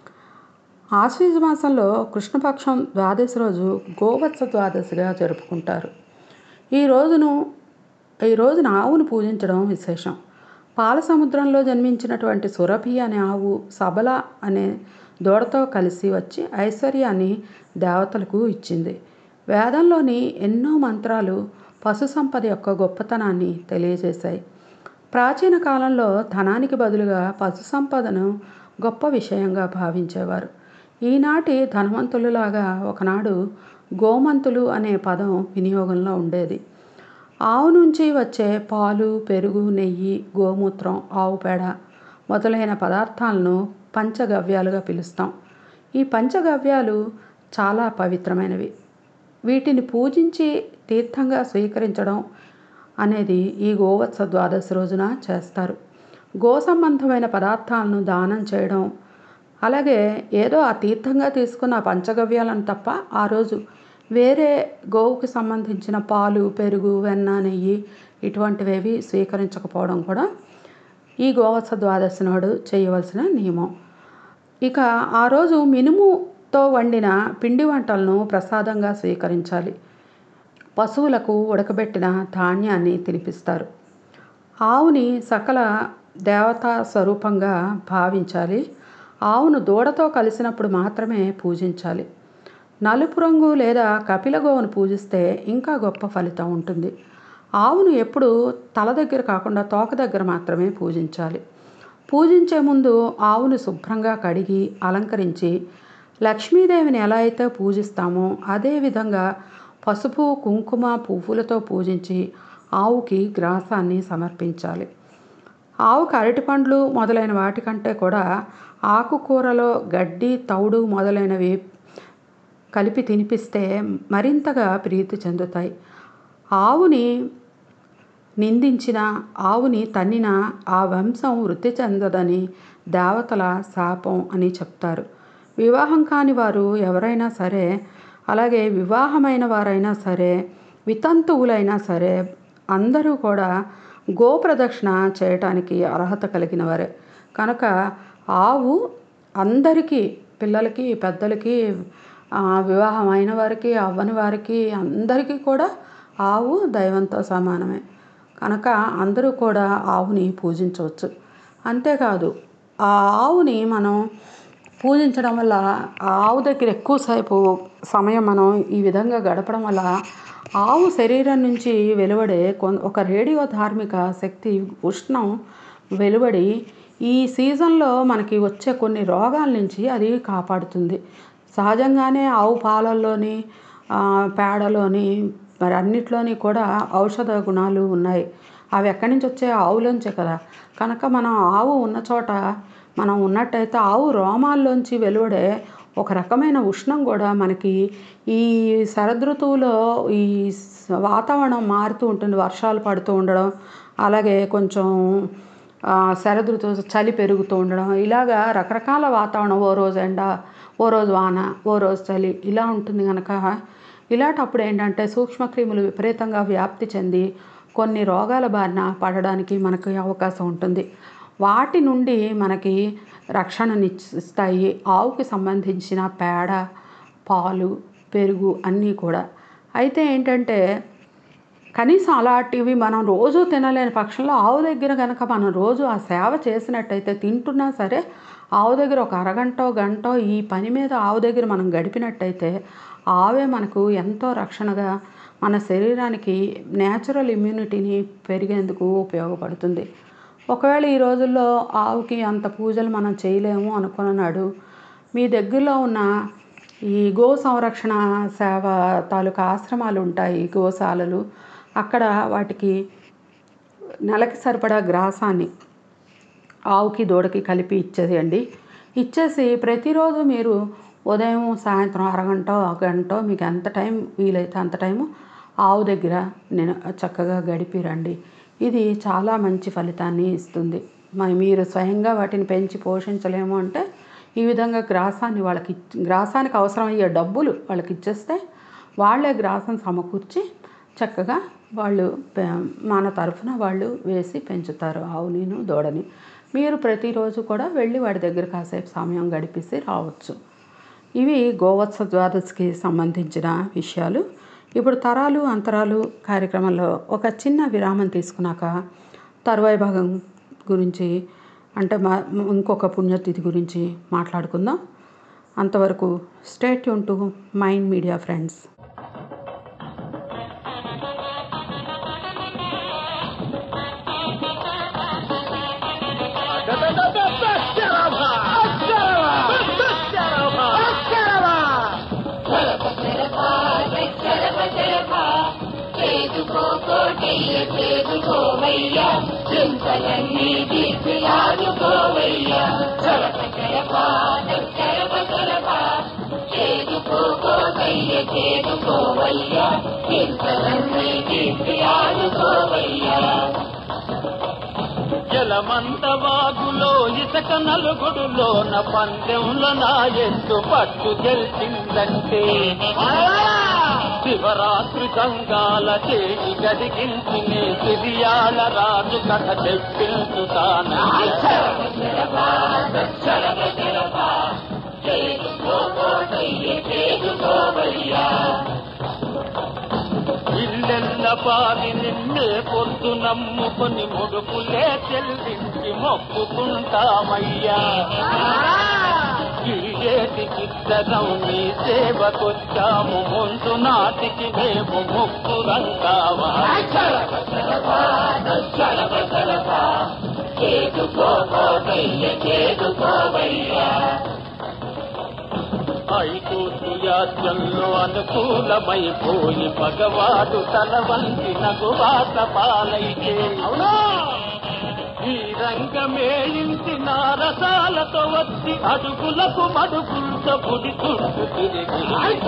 ఆశ్వీజ మాసంలో కృష్ణపక్షం ద్వాదశి రోజు గోవత్స ద్వాదశిగా జరుపుకుంటారు. ఈ రోజును ఈ రోజున ఆవును పూజించడం విశేషం. పాల సముద్రంలో జన్మించినటువంటి సురభి అనే ఆవు సబల అనే దూడతో కలిసి వచ్చి ఐశ్వర్యాన్ని దేవతలకు ఇచ్చింది. వేదంలోని ఎన్నో మంత్రాలు పశు సంపద యొక్క గొప్పతనాన్ని తెలియజేశాయి. ప్రాచీన కాలంలో ధనానికి బదులుగా పశు సంపదను గొప్ప విషయంగా భావించేవారు. ఈనాటి ధనవంతులులాగా ఒకనాడు గోమంతులు అనే పదం వినియోగంలో ఉండేది. ఆవు నుంచి వచ్చే పాలు, పెరుగు, నెయ్యి, గోమూత్రం, ఆవు పేడ మొదలైన పదార్థాలను పంచగవ్యాలుగా పిలుస్తాం. ఈ పంచగవ్యాలు చాలా పవిత్రమైనవి. వీటిని పూజించి తీర్థంగా స్వీకరించడం అనేది ఈ గోవత్స ద్వాదశి రోజున చేస్తారు. గో సంబంధమైన పదార్థాలను దానం చేయడం, అలాగే ఏదో ఆ తీర్థంగా తీసుకున్న పంచగవ్యాలను తప్ప ఆ రోజు వేరే గోవుకి సంబంధించిన పాలు, పెరుగు, వెన్న, నెయ్యి ఇటువంటివేవి స్వీకరించకపోవడం కూడా ఈ గోవత్స ద్వాదశి నాడు చేయవలసిన నియమం. ఇక ఆ రోజు మినుముతో వండిన పిండి వంటలను ప్రసాదంగా స్వీకరించాలి. పశువులకు ఉడకబెట్టిన ధాన్యాన్ని తినిపిస్తారు. ఆవుని సకల దేవతా స్వరూపంగా భావించాలి. ఆవును దూడతో కలిసినప్పుడు మాత్రమే పూజించాలి. నలుపు రంగు లేదా కపిల గోవును పూజిస్తే ఇంకా గొప్ప ఫలితం ఉంటుంది. ఆవును ఎప్పుడు తల దగ్గర కాకుండా తోక దగ్గర మాత్రమే పూజించాలి. పూజించే ముందు ఆవును శుభ్రంగా కడిగి అలంకరించి లక్ష్మీదేవిని ఎలా అయితే పూజిస్తామో అదేవిధంగా పసుపు, కుంకుమ, పువ్వులతో పూజించి ఆవుకి గ్రాసాన్ని సమర్పించాలి. ఆవుకు అరటిపండ్లు మొదలైన వాటికంటే కూడా ఆకుకూరలో గడ్డి, తౌడు మొదలైనవి కలిపి తినిపిస్తే మరింతగా ప్రీతి చెందుతాయి. ఆవుని నిందించిన, ఆవుని తన్నిన ఆ వంశం వృద్ధి చెందదని దేవతల శాపం అని చెప్తారు. వివాహం కాని వారు ఎవరైనా సరే, అలాగే వివాహమైన వారైనా సరే, వితంతువులైనా సరే అందరూ కూడా గోప్రదక్షిణ చేయటానికి అర్హత కలిగిన వారే. కనుక ఆవు అందరికీ, పిల్లలకి, పెద్దలకి, వివాహం అయిన వారికి, అవ్వని వారికి అందరికీ కూడా ఆవు దైవంతో సమానమే. కనుక అందరూ కూడా ఆవుని పూజించవచ్చు. అంతేకాదు ఆ ఆవుని మనం పూజించడం వల్ల ఆ ఆవు దగ్గర ఎక్కువసేపు సమయం మనం ఈ విధంగా గడపడం వల్ల ఆవు శరీరం నుంచి వెలువడే ఒక రేడియో ధార్మిక శక్తి ఉష్ణం వెలువడి ఈ సీజన్లో మనకి వచ్చే కొన్ని రోగాల నుంచి అది కాపాడుతుంది. సహజంగానే ఆవు పాలల్లోని పేడలోని మరి అన్నిట్లోని కూడా ఔషధ గుణాలు ఉన్నాయి. అవి ఎక్కడి నుంచి వచ్చే ఆవులోంచే కదా. కనుక మనం ఆవు ఉన్న చోట మనం ఉన్నట్టయితే ఆవు రోమాల్లోంచి వెలువడే ఒక రకమైన ఉష్ణం కూడా మనకి ఈ శరదృతువులో ఈ వాతావరణం మారుతూ ఉంటుంది, వర్షాలు పడుతూ ఉండడం, అలాగే కొంచెం శరదృతువు చలి పెరుగుతూ ఉండడం, ఇలాగా రకరకాల వాతావరణం, ఓ రోజు ఎండ, ఓ రోజు వాన, ఓ రోజు చలి ఇలా ఉంటుంది. కనుక ఇలాంటప్పుడు ఏంటంటే సూక్ష్మక్రిములు విపరీతంగా వ్యాప్తి చెంది కొన్ని రోగాల బారిన పడడానికి మనకి అవకాశం ఉంటుంది. వాటి నుండి మనకి రక్షణనిస్తాయి ఆవుకి సంబంధించిన పేడ, పాలు, పెరుగు అన్నీ కూడా. అయితే ఏంటంటే కనీసం అలాంటివి మనం రోజు తినలేని పక్షంలో ఆవు దగ్గర కనుక మనం రోజు ఆ సేవ చేసినట్టయితే, తింటున్నా సరే ఆవు దగ్గర ఒక అరగంటో గంటో ఈ పని మీద ఆవు దగ్గర మనం గడిపినట్టయితే ఆవే మనకు ఎంతో రక్షణగా మన శరీరానికి న్యాచురల్ ఇమ్యూనిటీని పెరిగేందుకు ఉపయోగపడుతుంది. ఒకవేళ ఈ రోజుల్లో ఆవుకి అంత పూజలు మనం చేయలేము అనుకున్నాడు, మీ దగ్గరలో ఉన్న ఈ గో సంరక్షణ సేవ తాలూకా ఆశ్రమాలు ఉంటాయి, గోశాలలు. అక్కడ వాటికి నెలకి సరిపడా గ్రాసాన్ని ఆవుకి దూడకి కలిపి ఇచ్చేయండి. ఇచ్చేసి ప్రతిరోజు మీరు ఉదయం సాయంత్రం అరగంట గంట మీకు ఎంత టైం వీలైతే అంత టైము ఆవు దగ్గర నేను చక్కగా గడిపి రండి. ఇది చాలా మంచి ఫలితాన్ని ఇస్తుంది. మరి మీరు స్వయంగా వాటిని పెంచి పోషించలేము అంటే ఈ విధంగా గ్రాసాన్ని వాళ్ళకి గ్రాసానికి అవసరమయ్యే డబ్బులు వాళ్ళకి ఇచ్చేస్తే వాళ్ళే గ్రాసం సమకూర్చి చక్కగా వాళ్ళు మన తరఫున వాళ్ళు వేసి పెంచుతారు ఆవునిను దూడని. మీరు ప్రతిరోజు కూడా వెళ్ళి వాడి దగ్గర కాసేపు సమయం గడిపేసి రావచ్చు. ఇవి గోవత్స ద్వాదశికి సంబంధించిన విషయాలు. ఇప్పుడు తరాలు అంతరాలు కార్యక్రమంలో ఒక చిన్న విరామం తీసుకున్నాక తరువాయి భాగం గురించి అంటే మా ఇంకొక పుణ్యతిథి గురించి మాట్లాడుకుందాం. అంతవరకు stay tune to Mind Media friends. జలమంత వాగులో ఇసక నలుగుడులోన పందెంలో నా ఎత్తు పట్టు గెలిచిందంటే శివరాత్రి గంగాల చేయి గడిగించినే సిరియాల రాజు కథ చెప్పించుతాను. ఇల్లెల్ల పాది నిన్నే పొద్దు నమ్ముకొని ముడుపులే చెల్లించి మొక్కుకుంటామయ్యా. గిరిజేటికిద్దరం నీ సేవకొచ్చాము, ముందు నాటికి మేము ముక్కురంటావా. ఐదు సుయాత్యంలో అనుకూలమైపోయి పగవాడు తల వంటి నగువాత పాలైతే ఈ రంగమేయించి నారసాలతో వచ్చి అడుగులకు మడుగులతో గుడి చుట్టూ తిరిగి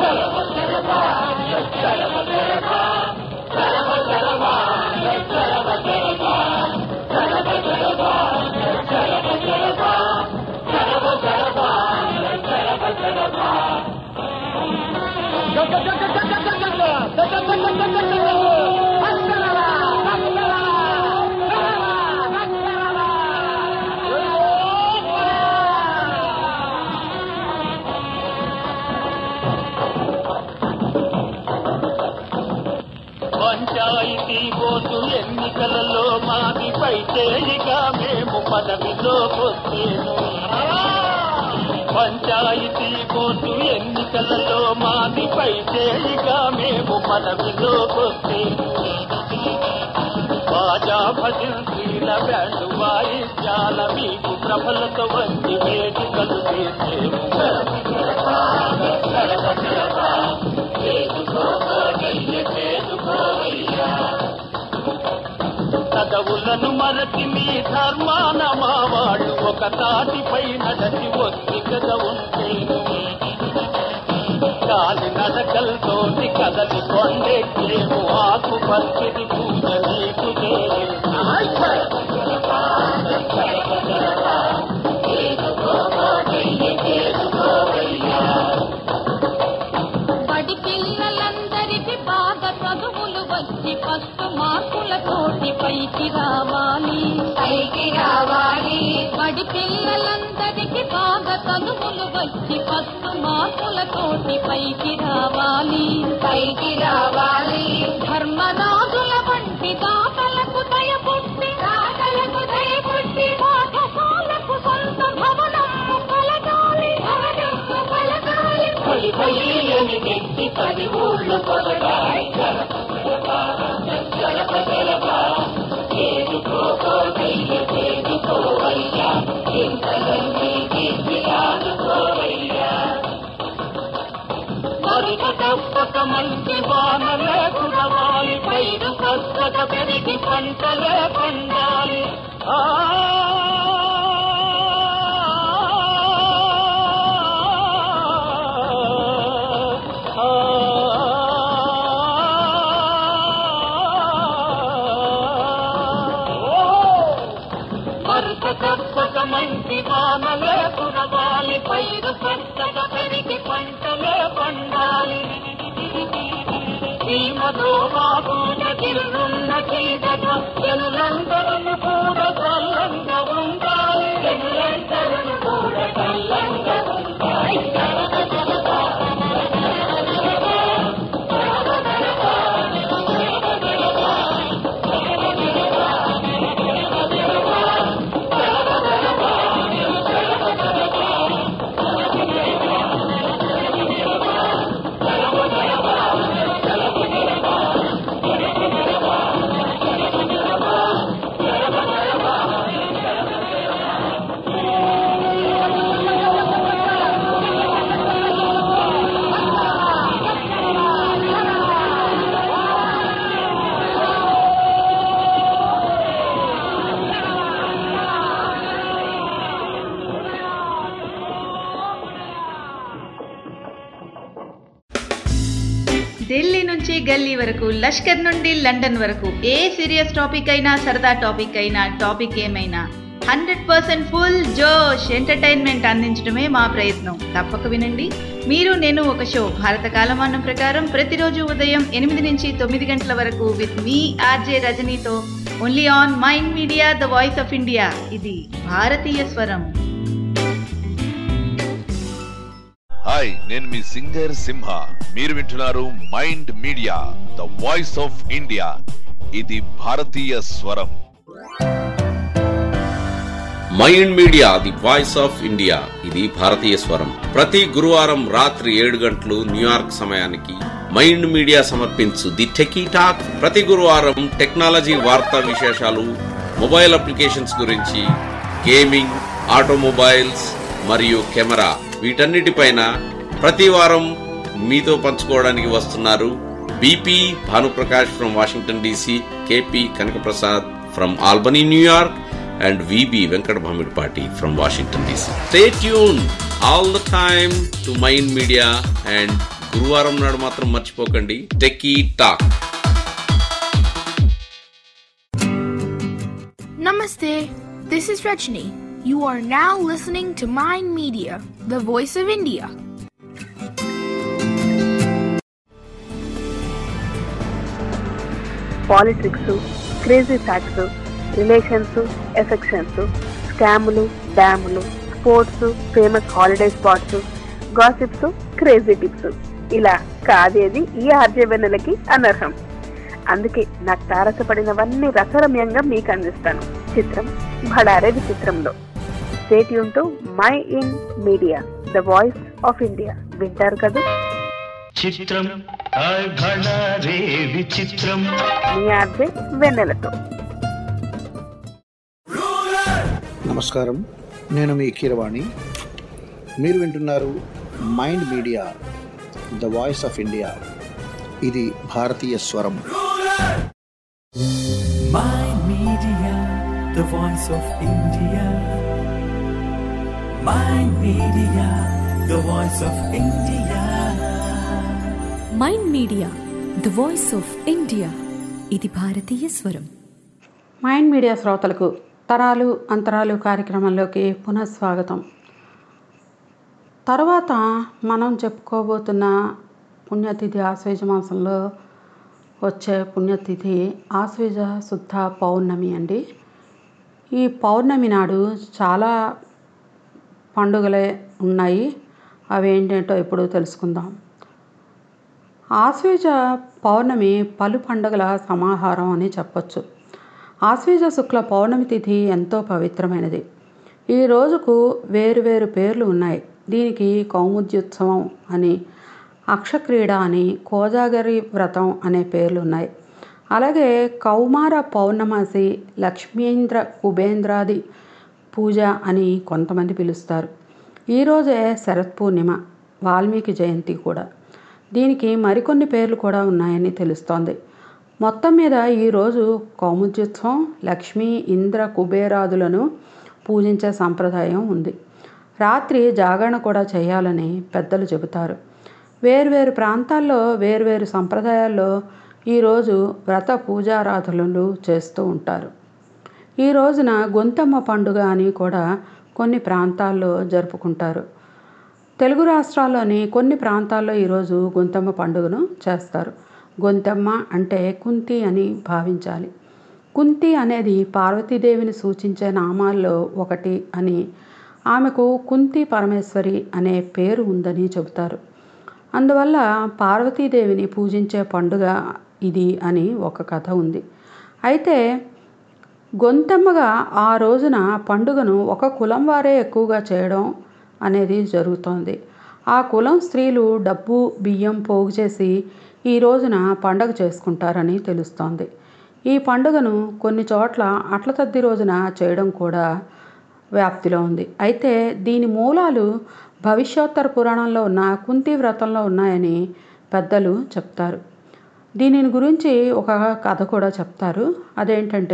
పంచాయతీ బోర్డు ఎన్నికలలో మాదిపై తేలిగా మేము పదవిలోకొచ్చేను. పంచాయతీ బోర్డు ఎన్నికలలో మాదిపై చేయిగా మేము పదవిలోకొస్తే బాజా భజంత్రీల బ్యాండు వాయిద్యాల మీకు ప్రభలతో వచ్చి వేదికలు చేసేము. చదవులను మరచి మీ ధర్మాన మా వాళ్ళు ఒక తాటిపై నడచి వచ్చి కదా ఉంటేను కాలి నడకలతోటి కదలి కొండెక్కేము ఆకు పచ్చిది పూజ నీకు బడి పిల్లలందరికీ బాగా చదువులు వచ్చి ఫస్ట్ మార్కులతోటి పైకి రావాలి పైకి రావాలి బడి పిల్లలందరికీ బాగా చదువులు వచ్చి ఫస్ట్ మార్కులతోటి పైకి రావాలి పైకి రావాలి ధర్మరాజుల వంటి దాతలకు దయపుట్టి దాతలకు దయపుట్టి పాఠశాలకు సొంత భవనము కలగాలి భవనము కలగాలి పై పై అని వ్యక్తి పది ఊళ్ళు కొలగాలి తప్పక మంచి వానలే కురవాలి పైరు పచ్చక పెరిగి పంటలే పండాలి. వరుస తప్పక మంచి వానలే కురవాలి పైరు పచ్చక పెరిగి పంటలే పండాలి. సీమతో మాకు తిరుగున్న చీదట ఎల్లందరూ కూడా చల్లంగా ఉండాలి ఎల్లందరూ కూడా చల్లంగా ఉండాలి. ఢిల్లీ నుంచి గల్లీ వరకు, లష్కర్ నుండి లండన్ వరకు, ఏ సీరియస్ టాపిక్ అయినా సరదా టాపిక్ అయినా టాపిక్ ఏమైనా హండ్రెడ్ పర్సెంట్ ఫుల్ జోష్ ఎంటర్టైన్మెంట్ అందించడమే మా ప్రయత్నం. తప్పక వినండి. మీరు నేను ఒక షో భారత కాలమానం ప్రకారం ప్రతిరోజు ఉదయం ఎనిమిది నుంచి తొమ్మిది గంటల వరకు విత్ మీ ఆర్జే రజనీతో only on Mind Media the voice of India. ఇది భారతీయ స్వరం. హాయ్, నేను మీ సింగర్ సింహ. మీరు వింటున్నారు Mind Media the voice of India. ఇది భారతీయ స్వరం. Mind Media the voice of India ఇది భారతీయ స్వరం. ప్రతి గురువారం రాత్రి ఏడు గంటలు న్యూయార్క్ సమయానికి మైండ్ మీడియా సమర్పించు ది టెకీ టాక్. ప్రతి గురువారం టెక్నాలజీ వార్తా విశేషాలు, మొబైల్ అప్లికేషన్స్ గురించి, గేమింగ్, ఆటోమొబైల్స్ మరియు కెమెరా, వీటన్నిటిపైన ప్రతి వారం మీతో పంచుకోవడానికి వస్తున్నారు BP Bhanuprakash from Washington DC, KP Kanakaprasad from Albany New York, and V B Venkat Bhamidpati from Washington D C. Stay tuned all the time to Mind Media and Guruvaram nadu matram marchipokandi Techie Talk. Namaste. This is Rajni. You are now listening to Mind Media, the voice of India. Politics, crazy facts, relations, affections, స్కాములు, డ్యాములు, sports, famous holiday spots, gossips, crazy tips, ఇలా కాదేది ఈ ఆర్జవెన్నెలకి అనర్హం. అందుకే నాకు తారసపడినవన్నీ రసరమ్యంగా మీకు అందిస్తాను. చిత్రం భడారే విచిత్రంలో. Stay tune to Mind Media the voice of India. వింటారు కదా? చిత్రం విచిత్రం మీ ఆర్జే వెన్నెలతో. నమస్కారం, నేను మీ కీరవాణి. మీరు వింటున్నారు Mind Media the voice of India. ఇది భారతీయ స్వరం. Mind Media the voice of India. Mind Media the voice of India. Mind Media the voice of India. ఇది భారతీయ స్వరం. మైండ్ మీడియా శ్రోతలకు తరాలు అంతరాలు కార్యక్రమంలోకి పునఃస్వాగతం. తర్వాత మనం చెప్పుకోబోతున్న పుణ్యతిథి ఆశ్వేజ మాసంలో వచ్చే పుణ్యతిథి ఆశ్వేజ శుద్ధ పౌర్ణమి అండి. ఈ పౌర్ణమి నాడు చాలా పండుగలే ఉన్నాయి. అవి ఏంటంటో ఇప్పుడు తెలుసుకుందాం. ఆశ్వేజ పౌర్ణమి పలు పండుగల సమాహారం అని చెప్పొచ్చు. ఆశ్వేజ శుక్ల పౌర్ణమి తిథి ఎంతో పవిత్రమైనది. ఈ రోజుకు వేరువేరు పేర్లు ఉన్నాయి. దీనికి కౌముద్యోత్సవం అని, అక్షక్రీడ అని, కోజాగరి వ్రతం అనే పేర్లు ఉన్నాయి. అలాగే కౌమార పౌర్ణమాసి, లక్ష్మీంద్ర కుబేంద్రాది పూజ అని కొంతమంది పిలుస్తారు. ఈరోజే శరత్ పూర్ణిమ, వాల్మీకి జయంతి కూడా. దీనికి మరికొన్ని పేర్లు కూడా ఉన్నాయని తెలుస్తోంది. మొత్తం మీద ఈరోజు కౌముద్యోత్సవం, లక్ష్మీ ఇంద్ర కుబేరాదులను పూజించే సంప్రదాయం ఉంది. రాత్రి జాగరణ కూడా చేయాలని పెద్దలు చెబుతారు. వేర్వేరు ప్రాంతాల్లో వేర్వేరు సంప్రదాయాల్లో ఈరోజు వ్రత పూజారాధనలు చేస్తూ ఉంటారు. ఈ రోజున గొంతమ్మ పండుగ అని కూడా కొన్ని ప్రాంతాల్లో జరుపుకుంటారు. తెలుగు రాష్ట్రాల్లోని కొన్ని ప్రాంతాల్లో ఈరోజు గొంతమ్మ పండుగను చేస్తారు. గొంతమ్మ అంటే కుంతి అని భావించాలి. కుంతి అనేది పార్వతీదేవిని సూచించే నామాల్లో ఒకటి అని, ఆమెకు కుంతి పరమేశ్వరి అనే పేరు ఉందని చెబుతారు. అందువల్ల పార్వతీదేవిని పూజించే పండుగ ఇది అని ఒక కథ ఉంది. అయితే గొంతమ్మగా ఆ రోజున పండుగను ఒక కులం వారే ఎక్కువగా చేయడం అనేది జరుగుతోంది. ఆ కులం స్త్రీలు డబ్బు బియ్యం పోగు చేసి ఈ రోజున పండగ చేసుకుంటారని తెలుస్తోంది. ఈ పండుగను కొన్ని చోట్ల అట్ల తద్ది రోజున చేయడం కూడా వ్యాప్తిలో ఉంది. అయితే దీని మూలాలు భవిష్యోత్తర పురాణంలో ఉన్న కుంతి వ్రతంలో ఉన్నాయని పెద్దలు చెప్తారు. దీనిని గురించి ఒక కథ కూడా చెప్తారు. అదేంటంటే,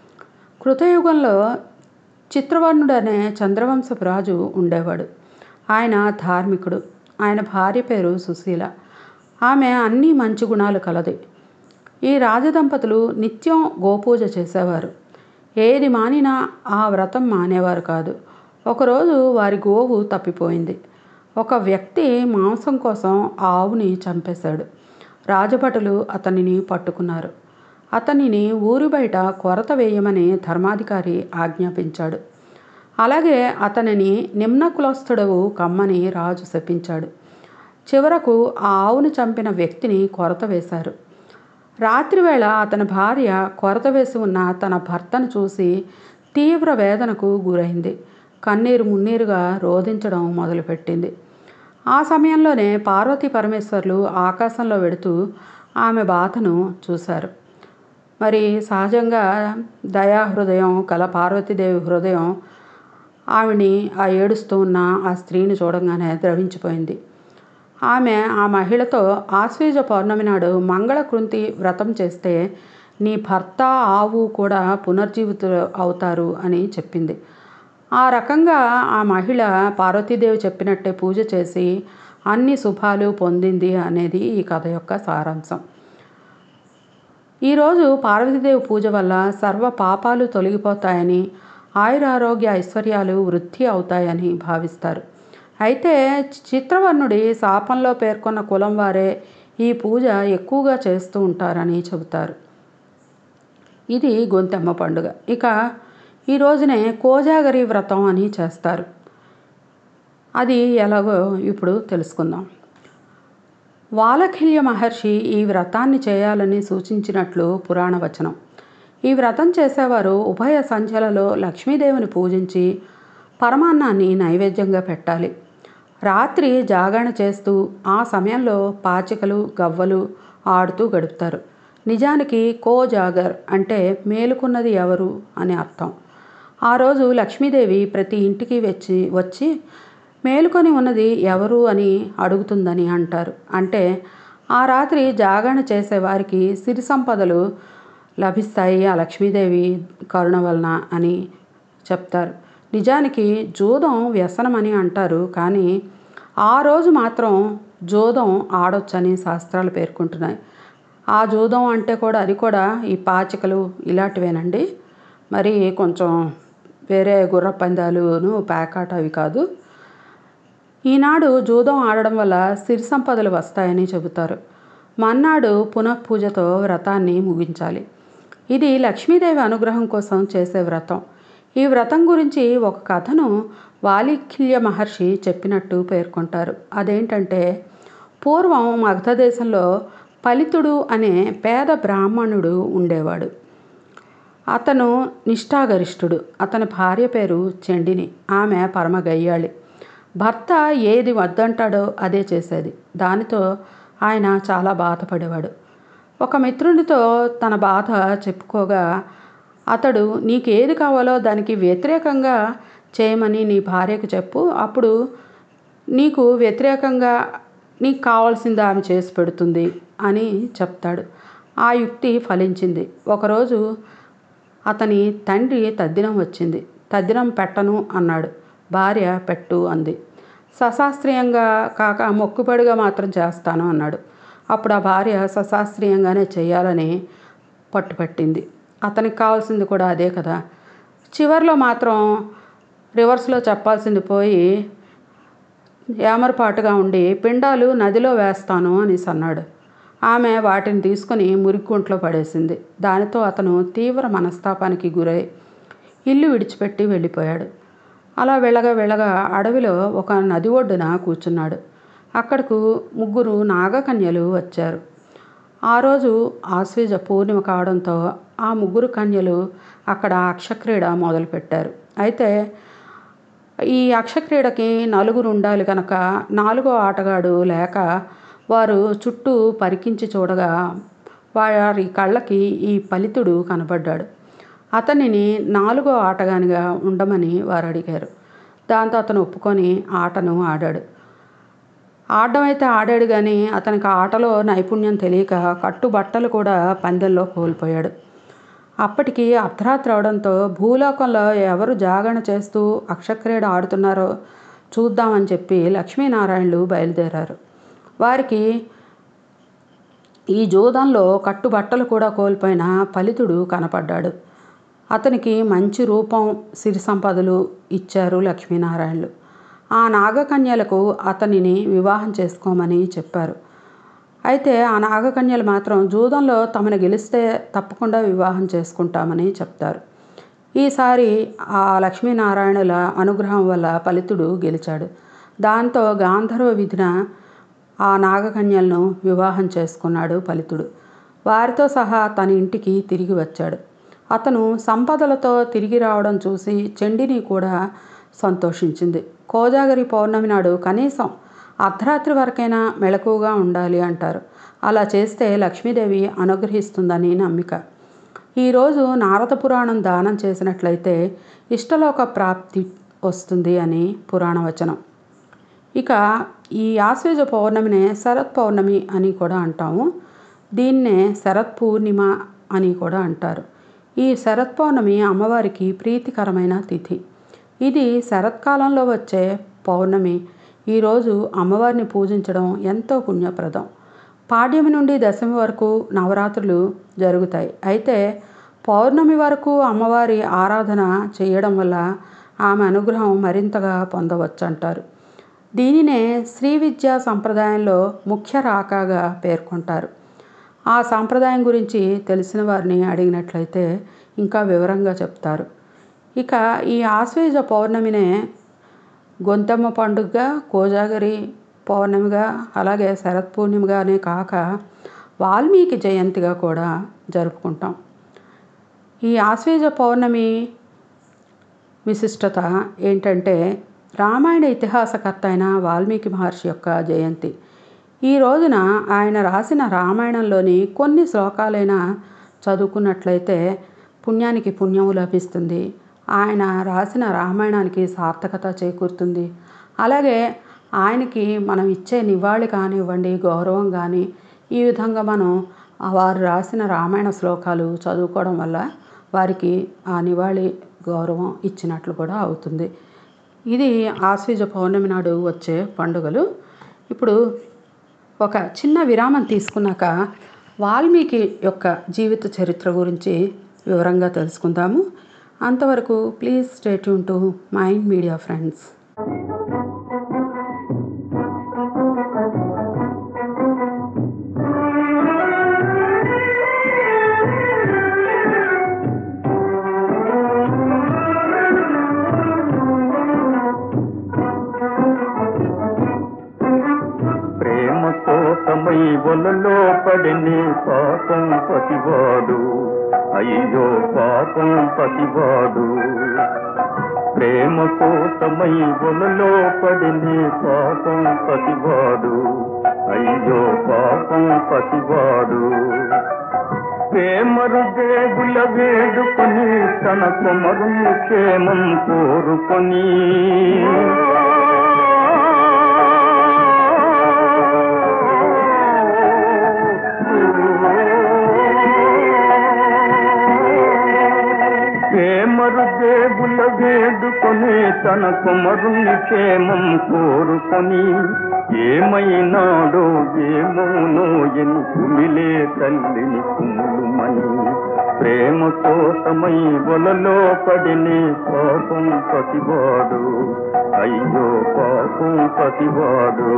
కృతయుగంలో చిత్రవర్ణుడు అనే చంద్రవంశపు రాజు ఉండేవాడు. ఆయన ధార్మికుడు. ఆయన భార్య పేరు సుశీల. ఆమె అన్ని మంచి గుణాలు కలది. ఈ రాజదంపతులు నిత్యం గోపూజ చేసేవారు. ఏది మానినా ఆ వ్రతం మానేవారు కాదు. ఒకరోజు వారి గోవు తప్పిపోయింది. ఒక వ్యక్తి మాంసం కోసం ఆ ఆవుని చంపేశాడు. రాజభటులు అతనిని పట్టుకున్నారు. అతనిని ఊరి బయట కొరత వేయమని ధర్మాధికారి ఆజ్ఞాపించాడు. అలాగే అతనిని నిమ్న కులస్థుడవు కమ్మని రాజు శపించాడు. చివరకు ఆ ఆవును చంపిన వ్యక్తిని కొరత వేశారు. రాత్రివేళ అతని భార్య కొరత వేసి ఉన్న తన భర్తను చూసి తీవ్ర వేదనకు గురైంది. కన్నీరు మున్నీరుగా రోధించడం మొదలుపెట్టింది. ఆ సమయంలోనే పార్వతీ పరమేశ్వర్లు ఆకాశంలో వెడుతూ ఆమె బాధను చూశారు. మరి సహజంగా దయాహృదయం కల పార్వతీదేవి హృదయం ఆమెని ఆ ఏడుస్తూ ఉన్న ఆ స్త్రీని చూడంగానే ద్రవించిపోయింది. ఆమె ఆ మహిళతో ఆశ్వేజ పౌర్ణమి నాడు మంగళకృంతి వ్రతం చేస్తే నీ భర్త ఆవు కూడా పునర్జీవితులు అవుతారు అని చెప్పింది. ఆ రకంగా ఆ మహిళ పార్వతీదేవి చెప్పినట్టే పూజ చేసి అన్ని శుభాలు పొందింది అనేది ఈ కథ యొక్క సారాంశం. ఈరోజు పార్వతీదేవి పూజ వల్ల సర్వ పాపాలు తొలగిపోతాయని, ఆయురారోగ్య ఐశ్వర్యాలు వృద్ధి అవుతాయని భావిస్తారు. అయితే చిత్రవర్ణుడి శాపంలో పేర్కొన్న కులం వారే ఈ పూజ ఎక్కువగా చేస్తూ ఉంటారని చెబుతారు. ఇది గొంతెమ్మ పండుగ. ఇక ఈ రోజునే కోజాగరి వ్రతం అని చేస్తారు. అది ఎలాగో ఇప్పుడు తెలుసుకుందాం. వాలఖిల్య మహర్షి ఈ వ్రతాన్ని చేయాలని సూచించినట్లు పురాణ వచనం. ఈ వ్రతం చేసేవారు ఉభయ సంధ్యలలో లక్ష్మీదేవిని పూజించి పరమాన్నాన్ని నైవేద్యంగా పెట్టాలి. రాత్రి జాగరణ చేస్తూ ఆ సమయంలో పాచికలు గవ్వలు ఆడుతూ గడుపుతారు. నిజానికి కో జాగర్ అంటే మేలుకున్నది ఎవరు అని అర్థం. ఆ రోజు లక్ష్మీదేవి ప్రతి ఇంటికి వచ్చి వచ్చి మేలుకొని ఉన్నది ఎవరు అని అడుగుతుందని అంటారు. అంటే ఆ రాత్రి జాగరణ చేసేవారికి సిరి సంపదలు లభిస్తాయి ఆ లక్ష్మీదేవి కరుణ వలన అని చెప్తారు. నిజానికి జూదం వ్యసనమని అంటారు, కానీ ఆ రోజు మాత్రం జూదం ఆడొచ్చని శాస్త్రాలు పేర్కొంటున్నాయి. ఆ జూదం అంటే కూడా అది కూడా ఈ పాచికలు ఇలాంటివేనండి, మరి కొంచెం వేరే గుర్ర పందాలును పేకాట అవి కాదు. ఈనాడు జూదం ఆడడం వల్ల సిరి సంపదలు వస్తాయని చెబుతారు. మన్నాడు పునఃపూజతో వ్రతాన్ని ముగించాలి. ఇది లక్ష్మీదేవి అనుగ్రహం కోసం చేసే వ్రతం. ఈ వ్రతం గురించి ఒక కథను వాలిఖిల్య మహర్షి చెప్పినట్టు పేర్కొంటారు. అదేంటంటే, పూర్వం మగధ దేశంలో ఫలితుడు అనే పేద బ్రాహ్మణుడు ఉండేవాడు. అతను నిష్ఠాగరిష్ఠుడు. అతని భార్య పేరు చండిని. ఆమె పరమ గయ్యాళి. భర్త ఏది వద్దంటాడో అదే చేసేది. దానితో ఆయన చాలా బాధపడేవాడు. ఒక మిత్రునితో తన బాధ చెప్పుకోగా అతడు, నీకేది కావాలో దానికి వ్యతిరేకంగా చేయమని నీ భార్యకు చెప్పు, అప్పుడు నీకు వ్యతిరేకంగా నీకు కావాల్సింది ఆమె చేసి పెడుతుంది అని చెప్తాడు. ఆ యుక్తి ఫలించింది. ఒకరోజు అతని తండ్రి తద్దినం వచ్చింది. తద్దినం పెట్టను అన్నాడు. భార్య పెట్టు అంది. సశాస్త్రీయంగా కాక మొక్కుబడిగా మాత్రం చేస్తాను అన్నాడు. అప్పుడు ఆ భార్య సశాస్త్రీయంగానే చేయాలని పట్టుపట్టింది. అతనికి కావాల్సింది కూడా అదే కదా. చివరిలో మాత్రం రివర్స్లో చెప్పాల్సింది పోయి ఏమరపాటుగా ఉండి పిండాలు నదిలో వేస్తాను అనేసి అన్నాడు. ఆమె వాటిని తీసుకుని మురిగుంట్లో పడేసింది. దానితో అతను తీవ్ర మనస్తాపానికి గురై ఇల్లు విడిచిపెట్టి వెళ్ళిపోయాడు. అలా వెళ్ళగా వెళ్ళగా అడవిలో ఒక నది ఒడ్డున కూర్చున్నాడు. అక్కడకు ముగ్గురు నాగకన్యలు వచ్చారు. ఆ రోజు ఆశ్వీజ పూర్ణిమ కావడంతో ఆ ముగ్గురు కన్యలు అక్కడ అక్షక్రీడ మొదలుపెట్టారు. అయితే ఈ అక్షక్రీడకి నలుగురు ఉండాలి కనుక నాలుగో ఆటగాడు లేక వారు చుట్టూ పరికించి చూడగా వారి కళ్ళకి ఈ ఫలితుడు కనబడ్డాడు. అతనిని నాలుగో ఆటగానిగా ఉండమని వారు అడిగారు. దాంతో అతను ఒప్పుకొని ఆటను ఆడాడు. ఆడడం అయితే ఆడాడు, కానీ అతనికి ఆటలో నైపుణ్యం తెలియక కట్టుబట్టలు కూడా పందెంలో కోల్పోయాడు. అప్పటికి అర్ధరాత్రి అవడంతో భూలోకంలో ఎవరు జాగరణ చేస్తూ అక్షక్రీడ ఆడుతున్నారో చూద్దామని చెప్పి లక్ష్మీనారాయణులు బయలుదేరారు. వారికి ఈ జూదంలో కట్టుబట్టలు కూడా కోల్పోయిన ఫలితుడు కనపడ్డాడు. అతనికి మంచి రూపం, సిరి సంపదలు ఇచ్చారు లక్ష్మీనారాయణులు. ఆ నాగకన్యలకు అతనిని వివాహం చేసుకోమని చెప్పారు. అయితే ఆ నాగకన్యలు మాత్రం జూదంలో తమను గెలిస్తే తప్పకుండా వివాహం చేసుకుంటామని చెప్తారు. ఈసారి ఆ లక్ష్మీనారాయణుల అనుగ్రహం వల్ల ఫలితుడు గెలిచాడు. దాంతో గాంధర్వ విధిన ఆ నాగకన్యలను వివాహం చేసుకున్నాడు ఫలితుడు. వారితో సహా తన ఇంటికి తిరిగి వచ్చాడు. అతను సంపదలతో తిరిగి రావడం చూసి చండిని కూడా సంతోషించింది. కోజాగరి పౌర్ణమి నాడు కనీసం అర్ధరాత్రి వరకైనా మెలకువగా ఉండాలి అంటారు. అలా చేస్తే లక్ష్మీదేవి అనుగ్రహిస్తుందని నమ్మిక. ఈరోజు నారద పురాణం దానం చేసినట్లయితే ఇష్టలోక ప్రాప్తి వస్తుంది అని పురాణ వచనం. ఇక ఈ ఆశ్వేజ పౌర్ణమినే శరత్ పౌర్ణమి అని కూడా అంటాము. దీన్నే శరత్ పూర్ణిమ అని కూడా అంటారు. ఈ శరత్ పౌర్ణమి అమ్మవారికి ప్రీతికరమైన తిథి. ఇది శరత్కాలంలో వచ్చే పౌర్ణమి. ఈరోజు అమ్మవారిని పూజించడం ఎంతో పుణ్యప్రదం. పాడ్యమి నుండి దశమి వరకు నవరాత్రులు జరుగుతాయి. అయితే పౌర్ణమి వరకు అమ్మవారి ఆరాధన చేయడం వల్ల ఆమె అనుగ్రహం మరింతగా పొందవచ్చు అంటారు. దీనినే శ్రీ విద్యా సంప్రదాయంలో ముఖ్య రాకగా పేర్కొంటారు. ఆ సాంప్రదాయం గురించి తెలిసిన వారిని అడిగినట్లయితే ఇంకా వివరంగా చెప్తారు. ఇక ఈ ఆశ్వేజ పౌర్ణమినే గొంతెమ్మ పండుగగా, కోజాగరి పౌర్ణమిగా, అలాగే శరత్ పూర్ణిమగానే కాక వాల్మీకి జయంతిగా కూడా జరుపుకుంటాం. ఈ ఆశ్వేజ పౌర్ణమి విశిష్టత ఏంటంటే, రామాయణ ఇతిహాసకర్త అయిన వాల్మీకి మహర్షి యొక్క జయంతి. ఈ రోజున ఆయన రాసిన రామాయణంలోని కొన్ని శ్లోకాలైనా చదువుకున్నట్లయితే పుణ్యానికి పుణ్యము లభిస్తుంది. ఆయన రాసిన రామాయణానికి సార్థకత చేకూరుతుంది. అలాగే ఆయనకి మనం ఇచ్చే నివాళి కానివ్వండి, గౌరవం కానీ, ఈ విధంగా మనం వారు రాసిన రామాయణ శ్లోకాలు చదువుకోవడం వల్ల వారికి ఆ నివాళి గౌరవం ఇచ్చినట్లు కూడా అవుతుంది. ఇది ఆశ్వీజ పౌర్ణమి నాడు వచ్చే పండుగలు. ఇప్పుడు ఒక చిన్న విరామం తీసుకున్నాక వాల్మీకి యొక్క జీవిత చరిత్ర గురించి వివరంగా తెలుసుకుందాము. అంతవరకు please stay tune to Mind Media friends. కోసమై వలలో పడిని పాపం పతివాడు, అయ్యో పాపం పతివాడు. ప్రేమ కోసమై వలలో పడిని పాపం పతివాడు, అయ్యో పాపం పతివాడు. ప్రేమరు దేవుల వేడుకొని తన కుమరు క్షేమం కోరుకొని ప్రేమరు దేవుల వేడుకొని తన కుమరుని క్షేమం కోరుకొని ఏమైనాడో ఏమోనో ఎని కుమిలే తల్లిని కుములుమని. ప్రేమ కోసమై వలలో పడిని పాపం పతివాడు, అయ్యో పాపం పతివాడు.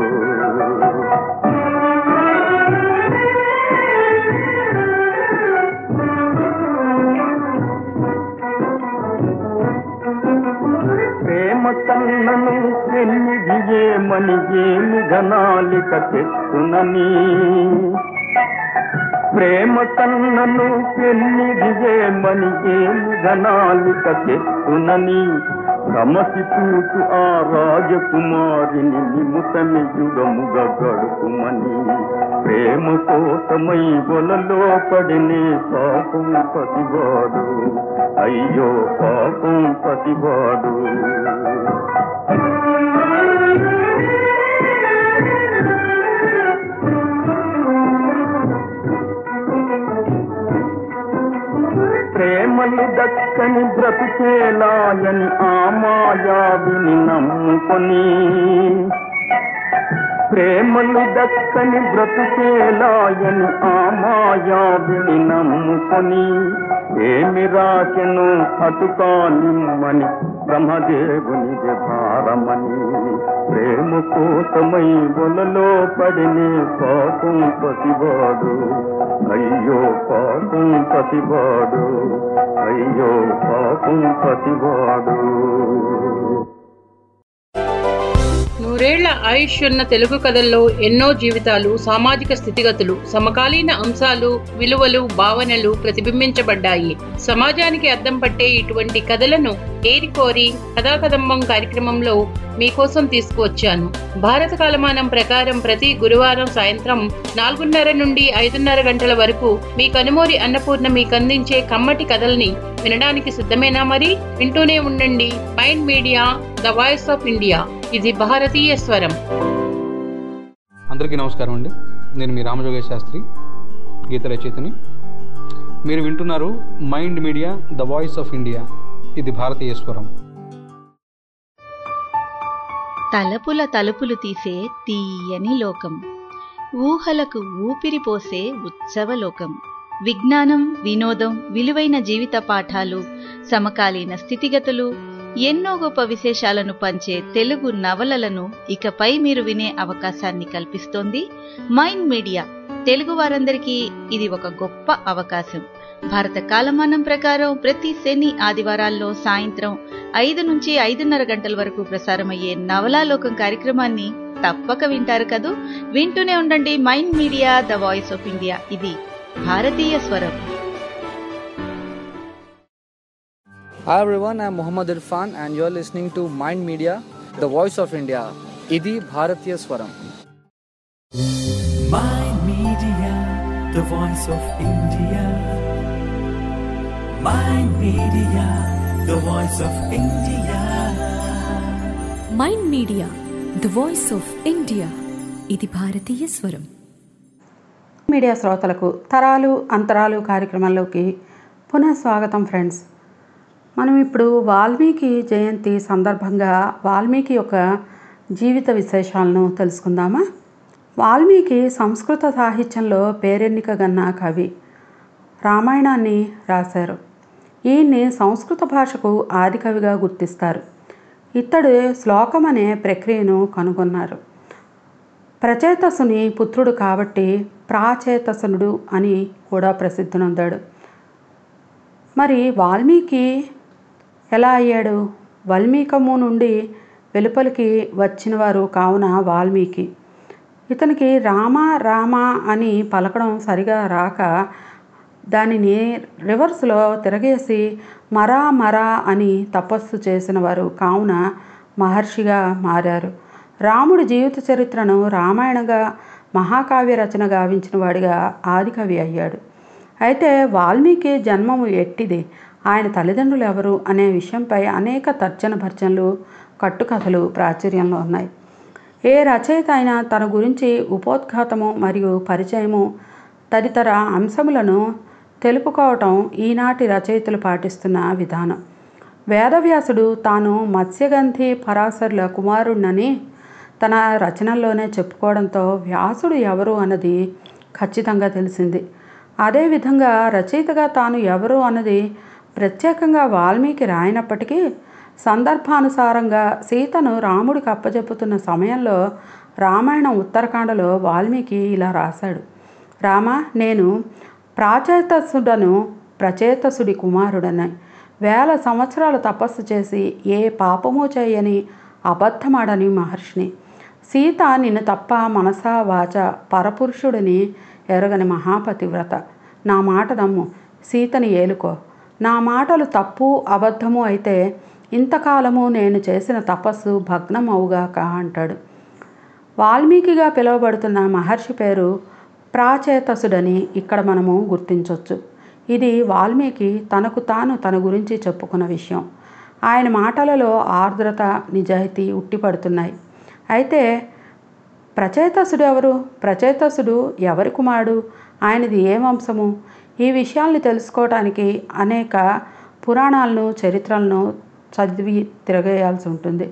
ప్రేమ కన్నను ఎన్నిదియేమని ఏమి ఘనాలిక తెచ్చునని, ప్రేమ కన్నను ఎన్నిదియేమని ఏమి ఘనాలిక తెచ్చునని. రమసి చూచు ఆ రాజకుమారిని నిముతమి యుగముగా గడుపుమని. ప్రేమ కోసమై వలలో పడినే పాపం పతివాడు, అయ్యో పాపం పతివాడు. ప్రేమలు దక్కని బ్రతుకేలాయని ఆ మాయావిని నమ్ముకొని, ప్రేమలు దక్కని బ్రతుకేలాయని ఆ మాయావిని నమ్ముకొని. ఏమి రాకెను అటుకా నిమ్మని బ్రహ్మదేవుని భారమని. ప్రేమ కోసమై వలలో పడినే పాపం పతివాడు, అయ్యో పాపం పతివాడు, అయ్యో పాపం పతివాడు. నూరేళ్ల ఆయుష్ ఉన్న తెలుగు కథల్లో ఎన్నో జీవితాలు, సామాజిక స్థితిగతులు, సమకాలీన అంశాలు, విలువలు, భావనలు ప్రతిబింబించబడ్డాయి. సమాజానికి అద్దం పట్టే ఇటువంటి కథలను ఏరికోరి కథాకదంబం కార్యక్రమంలో మీకోసం తీసుకువచ్చాను. భారత కాలమానం ప్రకారం ప్రతి గురువారం సాయంత్రం నాలుగున్నర నుండి ఐదున్నర గంటల వరకు మీ కనుమూరి అన్నపూర్ణ మీకు అందించే కమ్మటి కథల్ని వినడానికి సిద్ధమేనా? మరి వింటూనే ఉండండి Mind Media, the voice of India. ఇది భారతీయ స్వరం. అందరికీ నమస్కారం అండి. నేను మీ రామజోగేష్ శాస్త్రి, గీత రచయితని. మీరు వింటున్నారు Mind Media, the voice of India. ఇది భారతీయ స్వరం. తలపుల తలుపులు తీసే తీయని లోకం, ఊహలకు ఊపిరి పోసే ఉత్సవలోకం. విజ్ఞానం, వినోదం, విలువైన జీవిత పాఠాలు, సమకాలీన స్థితిగతులు, ఎన్నో గొప్ప విశేషాలను పంచే తెలుగు నవలలను ఇకపై మీరు వినే అవకాశాన్ని కల్పిస్తోంది మైండ్ మీడియా. తెలుగు వారందరికీ ఇది ఒక గొప్ప అవకాశం. భారత కాలమానం ప్రకారం ప్రతి శని, ఆదివారాల్లో సాయంత్రం ఐదు నుంచి ఐదున్నర గంటల వరకు ప్రసారమయ్యే నవలాలోకం కార్యక్రమాన్ని తప్పక వింటారు కదూ. వింటూనే ఉండండి Mind Media, the voice of India. ఇది భారతీయ స్వరం. Hi everyone, I'm Muhammad Irfan and you're listening to Mind Media, the voice of India, ఇది భారతీయ స్వరం. Mind Media, the voice of India. Mind Media, the voice of India. Mind Media the voice of India, ఇది భారతీయ స్వరం. Media శ్రోతలకు తరాలు అంతరాలు కార్యక్రమంలోకి పునః స్వాగతం ఫ్రెండ్స్. మనం ఇప్పుడు వాల్మీకి జయంతి సందర్భంగా వాల్మీకి యొక్క జీవిత విశేషాలను తెలుసుకుందామా. వాల్మీకి సంస్కృత సాహిత్యంలో పేరెన్నికగన్న కవి. రామాయణాన్ని రాశారు. ఈయన్ని సంస్కృత భాషకు ఆదికవిగా గుర్తిస్తారు. ఇతడు శ్లోకం అనే ప్రక్రియను కనుగొన్నారు. ప్రచేతసుని పుత్రుడు కాబట్టి ప్రాచేతసునుడు అని కూడా ప్రసిద్ధి నొందాడు. మరి వాల్మీకి ఎలా అయ్యాడు? వాల్మీకము నుండి వెలుపలికి వచ్చిన వారు కావున వాల్మీకి. ఇతనికి రామ రామ అని పలకడం సరిగా రాక దానిని రివర్స్లో తిరగేసి మరా మరా అని తపస్సు చేసిన వారు కావున మహర్షిగా మారారు. రాముడి జీవిత చరిత్రను రామాయణంగా మహాకావ్య రచన గావించిన వాడిగా ఆదికవి అయ్యాడు. అయితే వాల్మీకి జన్మము ఎట్టిది, ఆయన తల్లిదండ్రులు ఎవరు అనే విషయంపై అనేక తర్జన భర్జనలు, కట్టుకథలు ప్రాచుర్యంలో ఉన్నాయి. ఏ రచయిత అయినా తన గురించి ఉపోద్ఘాతము మరియు పరిచయము తదితర అంశములను తెలుపుకోవటం ఈనాటి రచయితలు పాటిస్తున్న విధానం. వేదవ్యాసుడు తాను మత్స్యగంధి పరాశరుల కుమారుణ్ణని తన రచనల్లోనే చెప్పుకోవడంతో వ్యాసుడు ఎవరు అన్నది ఖచ్చితంగా తెలిసింది. అదేవిధంగా రచయితగా తాను ఎవరు అన్నది ప్రత్యేకంగా వాల్మీకి రాయనప్పటికీ సందర్భానుసారంగా సీతను రాముడికి అప్పజెప్పుతున్న సమయంలో రామాయణం ఉత్తరకాండలో వాల్మీకి ఇలా రాశాడు. రామ, నేను ప్రాచేతసుడను, ప్రచేతసుడి కుమారుడని, వేల సంవత్సరాలు తపస్సు చేసి ఏ పాపము చేయని అబద్ధమాడని మహర్షిని. సీత నిన్ను తప్ప మనసా వాచ పరపురుషుడిని ఎరగని మహాపతివ్రత. నా మాట నమ్ము, సీతని ఏలుకో. నా మాటలు తప్పు అబద్ధము అయితే ఇంతకాలము నేను చేసిన తపస్సు భగ్నం అవుగాక అంటాడు. వాల్మీకిగా పిలువబడుతున్న మహర్షి పేరు ప్రాచేతసుడని ఇక్కడ మనము గుర్తించవచ్చు. ఇది వాల్మీకి తనకు తాను తన గురించి చెప్పుకున్న విషయం. ఆయన మాటలలో ఆర్ద్రత, నిజాయితీ ఉట్టిపడుతున్నాయి. అయితే ప్రచేతసుడు ఎవరు? ప్రచేతసుడు ఎవరి కుమారుడు? ఆయనది ఏ వంశము? ఈ విషయాల్ని తెలుసుకోవడానికి అనేక పురాణాలను, చరిత్రలను చదివి తిరగేయాల్సి ఉంటుంది.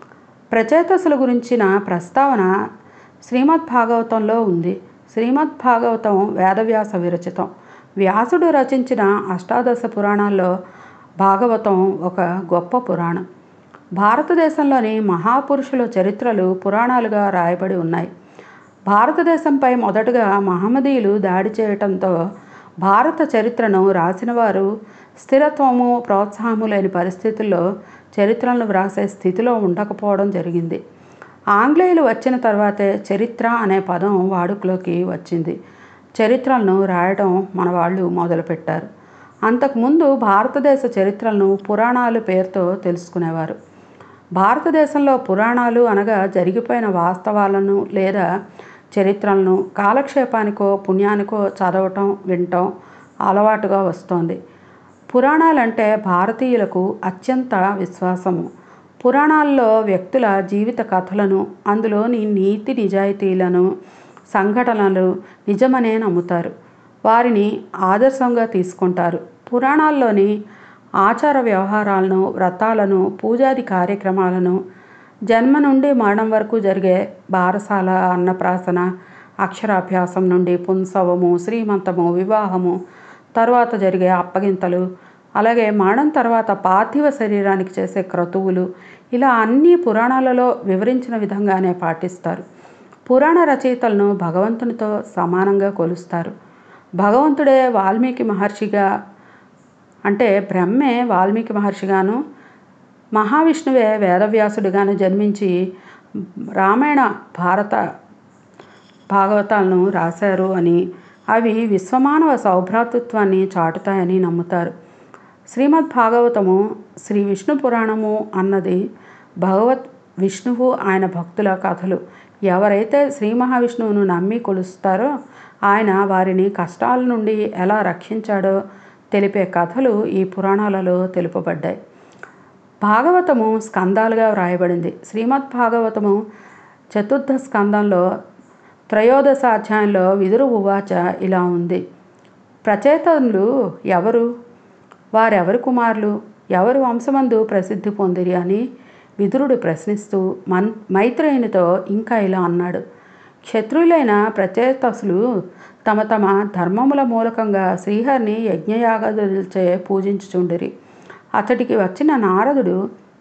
ప్రచేతసుల గురించిన ప్రస్తావన శ్రీమద్ భాగవతంలో ఉంది. శ్రీమద్ భాగవతం వేదవ్యాస విరచితం. వ్యాసుడు రచించిన అష్టాదశ పురాణాల్లో భాగవతం ఒక గొప్ప పురాణం. భారతదేశంలోని మహాపురుషుల చరిత్రలు పురాణాలుగా రాయబడి ఉన్నాయి. భారతదేశంపై మొదటగా మహమ్మదీయులు దాడి చేయటంతో భారత చరిత్రను రాసినవారు స్థిరత్వము, ప్రోత్సాహము లేని పరిస్థితుల్లో చరిత్రలను వ్రాసే స్థితిలో ఉండకపోవడం జరిగింది. ఆంగ్లేయులు వచ్చిన తర్వాతే చరిత్ర అనే పదం వాడుకలోకి వచ్చింది. చరిత్రలను రాయడం మన వాళ్ళు మొదలుపెట్టారు. అంతకుముందు భారతదేశ చరిత్రలను పురాణాలు పేరుతో తెలుసుకునేవారు. భారతదేశంలో పురాణాలు అనగా జరిగిపోయిన వాస్తవాలను లేదా చరిత్రలను కాలక్షేపానికో పుణ్యానికో చదవటం, వినటం అలవాటుగా వస్తోంది. పురాణాలంటే భారతీయులకు అత్యంత విశ్వాసము. పురాణాల్లో వ్యక్తుల జీవిత కథలను, అందులోని నీతి నిజాయితీలను, సంఘటనలు నిజమనే నమ్ముతారు. వారిని ఆదర్శంగా తీసుకుంటారు. పురాణాల్లోని ఆచార వ్యవహారాలను, వ్రతాలను, పూజాది కార్యక్రమాలను, జన్మ నుండి మరణం వరకు జరిగే బారసాల, అన్నప్రాసన, అక్షరాభ్యాసం నుండి పుంసవము, శ్రీమంతము, వివాహము, తర్వాత జరిగే అప్పగింతలు, అలాగే మరణం తర్వాత పార్థివ శరీరానికి చేసే క్రతువులు, ఇలా అన్ని పురాణాలలో వివరించిన విధంగానే పాటిస్తారు. పురాణ రచయితలను భగవంతునితో సమానంగా కొలుస్తారు. భగవంతుడే వాల్మీకి మహర్షిగా, అంటే బ్రహ్మే వాల్మీకి మహర్షిగాను, మహావిష్ణువే వేదవ్యాసుడిగాను జన్మించి రామాయణ, భారత, భాగవతాలను రాశారు అని, అవి విశ్వమానవ సౌభ్రాతృత్వాన్ని చాటుతాయని నమ్ముతారు. శ్రీమద్ భాగవతము శ్రీ విష్ణు పురాణము అన్నది భగవత్ విష్ణువు ఆయన భక్తుల కథలు. ఎవరైతే శ్రీ మహావిష్ణువును నమ్మి కొలుస్తారో ఆయన వారిని కష్టాల నుండి ఎలా రక్షించాడో తెలిపే కథలు ఈ పురాణాలలో తెలుపబడ్డాయి. భాగవతము స్కందాలుగా వ్రాయబడింది. శ్రీమద్ భాగవతము చతుర్థ స్కందంలో త్రయోదశ అధ్యాయంలో విదురు ఉవాచ ఇలా ఉంది. ప్రచేతనులు ఎవరు? వారెవరి కుమారులు? ఎవరు వంశమందు ప్రసిద్ధి పొందిరి అని విదురుడు ప్రశ్నిస్తూ మన్ మైత్రేయునితో ఇంకా ఇలా అన్నాడు. క్షత్రులైన ప్రచేతసులు తమ తమ ధర్మముల మూలకంగా శ్రీహరిని యజ్ఞయాగాదులచే పూజించుచుండిరి. అతడికి వచ్చిన నారదుడు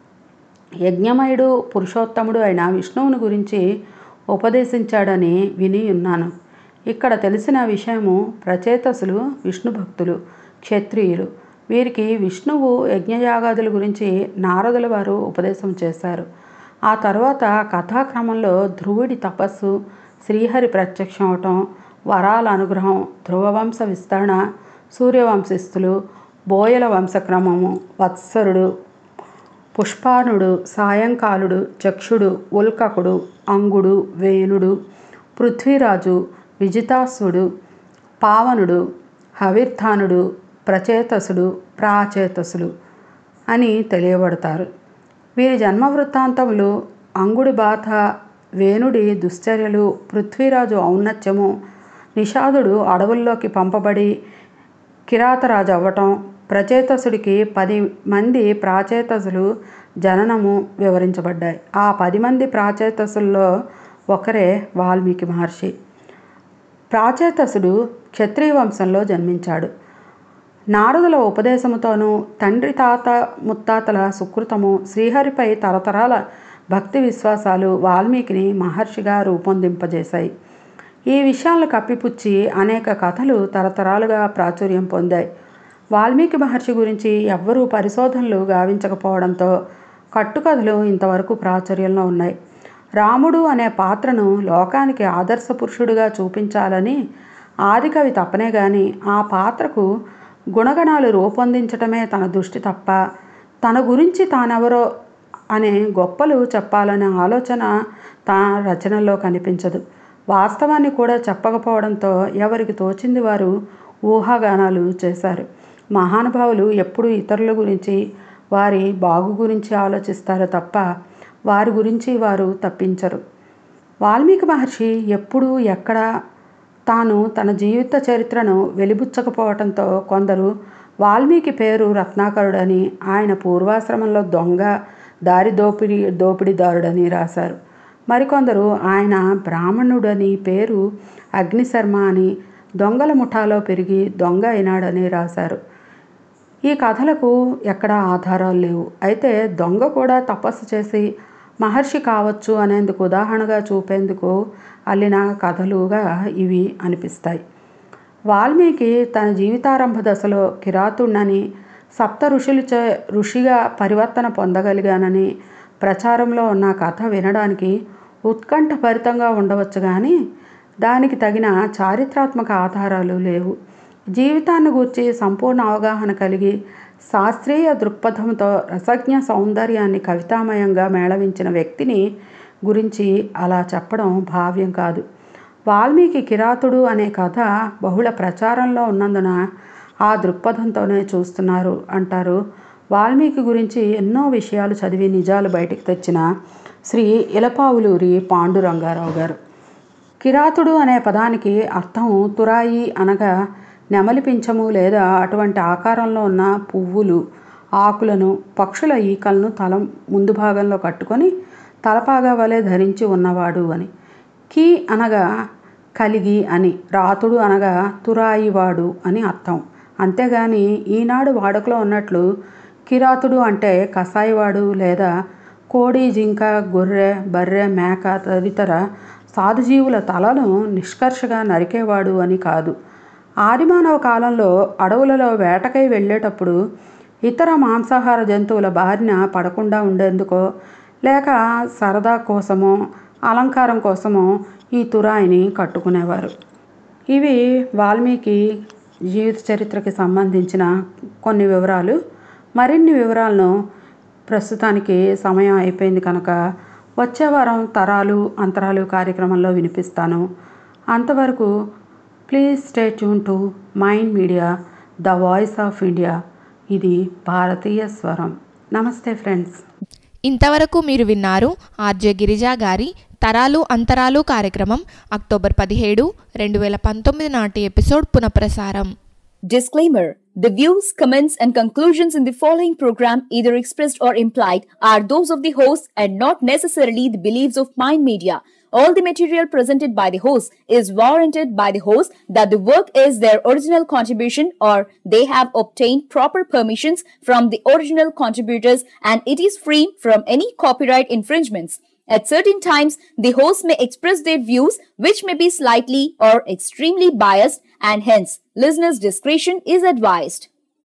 యజ్ఞమయుడు పురుషోత్తముడు అయిన విష్ణువుని గురించి ఉపదేశించాడని విని ఉన్నాను. ఇక్కడ తెలిసిన విషయము ప్రచేతసులు విష్ణు భక్తులు, క్షత్రియులు. వీరికి విష్ణువు యజ్ఞయాగాదుల గురించి నారదుల వారు ఉపదేశం చేశారు. ఆ తర్వాత కథాక్రమంలో ధ్రువుడి తపస్సు, శ్రీహరి ప్రత్యక్షం అవటం, వరాల అనుగ్రహం, ధ్రువవంశ విస్తరణ, సూర్యవంశస్థులు, బోయల వంశక్రమము, వత్సరుడు, పుష్పానుడు, సాయంకాలుడు, చక్షుడు, ఉల్కకుడు, అంగుడు, వేణుడు, పృథ్వీరాజు, విజితాసుడు, పావనుడు, హవిర్ధానుడు, ప్రచేతసుడు, ప్రాచేతసులు అని తెలియబడతారు. వీరి జన్మ వృత్తాంతములు అంగుడి బాధ, వేణుడి దుశ్చర్యలు, పృథ్వీరాజు ఔన్నత్యము, నిషాదుడు అడవుల్లోకి పంపబడి కిరాతరాజు అవ్వటం, ప్రచేతసుడికి పది మంది ప్రాచేతసులు జననము వివరించబడ్డాయి. ఆ పది మంది ప్రాచేతసుల్లో ఒకరే వాల్మీకి మహర్షి. ప్రాచేతసుడు క్షత్రియ వంశంలో జన్మించాడు. నారదుల ఉపదేశముతోనూ తండ్రి తాత ముత్తాతల సుకృతము, శ్రీహరిపై తరతరాల భక్తి విశ్వాసాలు వాల్మీకిని మహర్షిగా రూపొందింపజేశాయి. ఈ విషయాలను కప్పిపుచ్చి అనేక కథలు తరతరాలుగా ప్రాచుర్యం పొందాయి. వాల్మీకి మహర్షి గురించి ఎవ్వరూ పరిశోధనలు గావించకపోవడంతో కట్టుకథలు ఇంతవరకు ప్రాచుర్యంలో ఉన్నాయి. రాముడు అనే పాత్రను లోకానికి ఆదర్శ పురుషుడిగా చూపించాలని ఆదికవి తప్పనే గాని ఆ పాత్రకు గుణగణాలు రూపొందించటమే తన దృష్టి తప్ప తన గురించి తానెవరో అనే గొప్పలు చెప్పాలనే ఆలోచన తన రచనల్లో కనిపించదు. వాస్తవాన్ని కూడా చెప్పకపోవడంతో ఎవరికి తోచింది వారు ఊహాగానాలు చేశారు. మహానుభావులు ఎప్పుడూ ఇతరుల గురించి, వారి బాగు గురించి ఆలోచిస్తారు తప్ప వారి గురించి వారు తప్పించరు. వాల్మీకి మహర్షి ఎప్పుడు ఎక్కడ తాను తన జీవిత చరిత్రను వెలిబుచ్చకపోవడంతో కొందరు వాల్మీకి పేరు రత్నాకరుడని, ఆయన పూర్వాశ్రమంలో దొంగ, దారి దోపిడీ దోపిడీదారుడని రాశారు. మరికొందరు ఆయన బ్రాహ్మణుడని, పేరు అగ్నిశర్మ అని, దొంగల ముఠాలో పెరిగి దొంగ అయినాడని రాశారు. ఈ కథలకు ఎక్కడా ఆధారాలు లేవు. అయితే దొంగ కూడా తపస్సు చేసి మహర్షి కావచ్చు అనేందుకు ఉదాహరణగా చూపేందుకు అల్లిన కథలుగా ఇవి అనిపిస్తాయి. వాల్మీకి తన జీవితారంభ దశలో కిరాతుణ్ణని, సప్త ఋషులచే ఋషిగా పరివర్తన పొందగలిగానని ప్రచారంలో ఉన్న కథ వినడానికి ఉత్కంఠభరితంగా ఉండవచ్చు కానీ దానికి తగిన చారిత్రాత్మక ఆధారాలు లేవు. జీవితాన్ని గూర్చి సంపూర్ణ అవగాహన కలిగి శాస్త్రీయ దృక్పథంతో రసజ్ఞ సౌందర్యాన్ని కవితామయంగా మేళవించిన వ్యక్తిని గురించి అలా చెప్పడం భావ్యం కాదు. వాల్మీకి కిరాతుడు అనే కథ బహుళ ప్రచారంలో ఉన్నందున ఆ దృక్పథంతోనే చూస్తున్నారు అంటారు వాల్మీకి గురించి ఎన్నో విషయాలు చదివి నిజాలు బయటికి తెచ్చిన శ్రీ ఇలపావులూరి పాండురంగారావు గారు. కిరాతుడు అనే పదానికి అర్థం తురాయి అనగా నెమలి పింఛము లేదా అటువంటి ఆకారంలో ఉన్న పువ్వులు, ఆకులను, పక్షుల ఈకలను తల ముందు భాగంలో కట్టుకొని తలపాగా వలె ధరించి ఉన్నవాడు అని. కి అనగా కలిగి అని, రాతుడు అనగా తురాయివాడు అని అర్థం. అంతేగాని ఈనాడు వాడుకలో ఉన్నట్లు కిరాతుడు అంటే కసాయివాడు లేదా కోడి, జింక, గొర్రె, బర్రె, మేక తదితర సాధుజీవుల తలను నిష్కర్షగా నరికేవాడు అని కాదు. ఆదిమానవ కాలంలో అడవులలో వేటకై వెళ్ళేటప్పుడు ఇతర మాంసాహార జంతువుల బారిన పడకుండా ఉండేందుకో లేక సరదా కోసమో అలంకారం కోసమో ఈ తురాయిని కట్టుకునేవారు. ఇవి వాల్మీకి జీవిత చరిత్రకి సంబంధించిన కొన్ని వివరాలు. మరిన్ని వివరాలను ప్రస్తుతానికి సమయం అయిపోయింది కనుక వచ్చే వారం తరాలు అంతరాలు కార్యక్రమంలో వినిపిస్తాను. అంతవరకు please stay tune to Mind Media the voice of India. ఇది భారతీయ స్వరం. నమస్తే ఫ్రెండ్స్. ఇంతవరకు మీరు విన్నారు ఆర్జే గిరిజా గారి తరాలు అంతరాలు కార్యక్రమం అక్టోబర్ పదిహేడు రెండు వేల పంతొమ్మిది నాటి ఎపిసోడ్ పునఃప్రసారం. Disclaimer: the views, comments, and conclusions in the following program, either expressed or implied, are those of the host and not necessarily the beliefs of Mind Media. All the material presented by the host is warranted by the host that the work is their original contribution or they have obtained proper permissions from the original contributors and it is free from any copyright infringements. At certain times, the host may express their views which may be slightly or extremely biased and hence listeners' discretion is advised.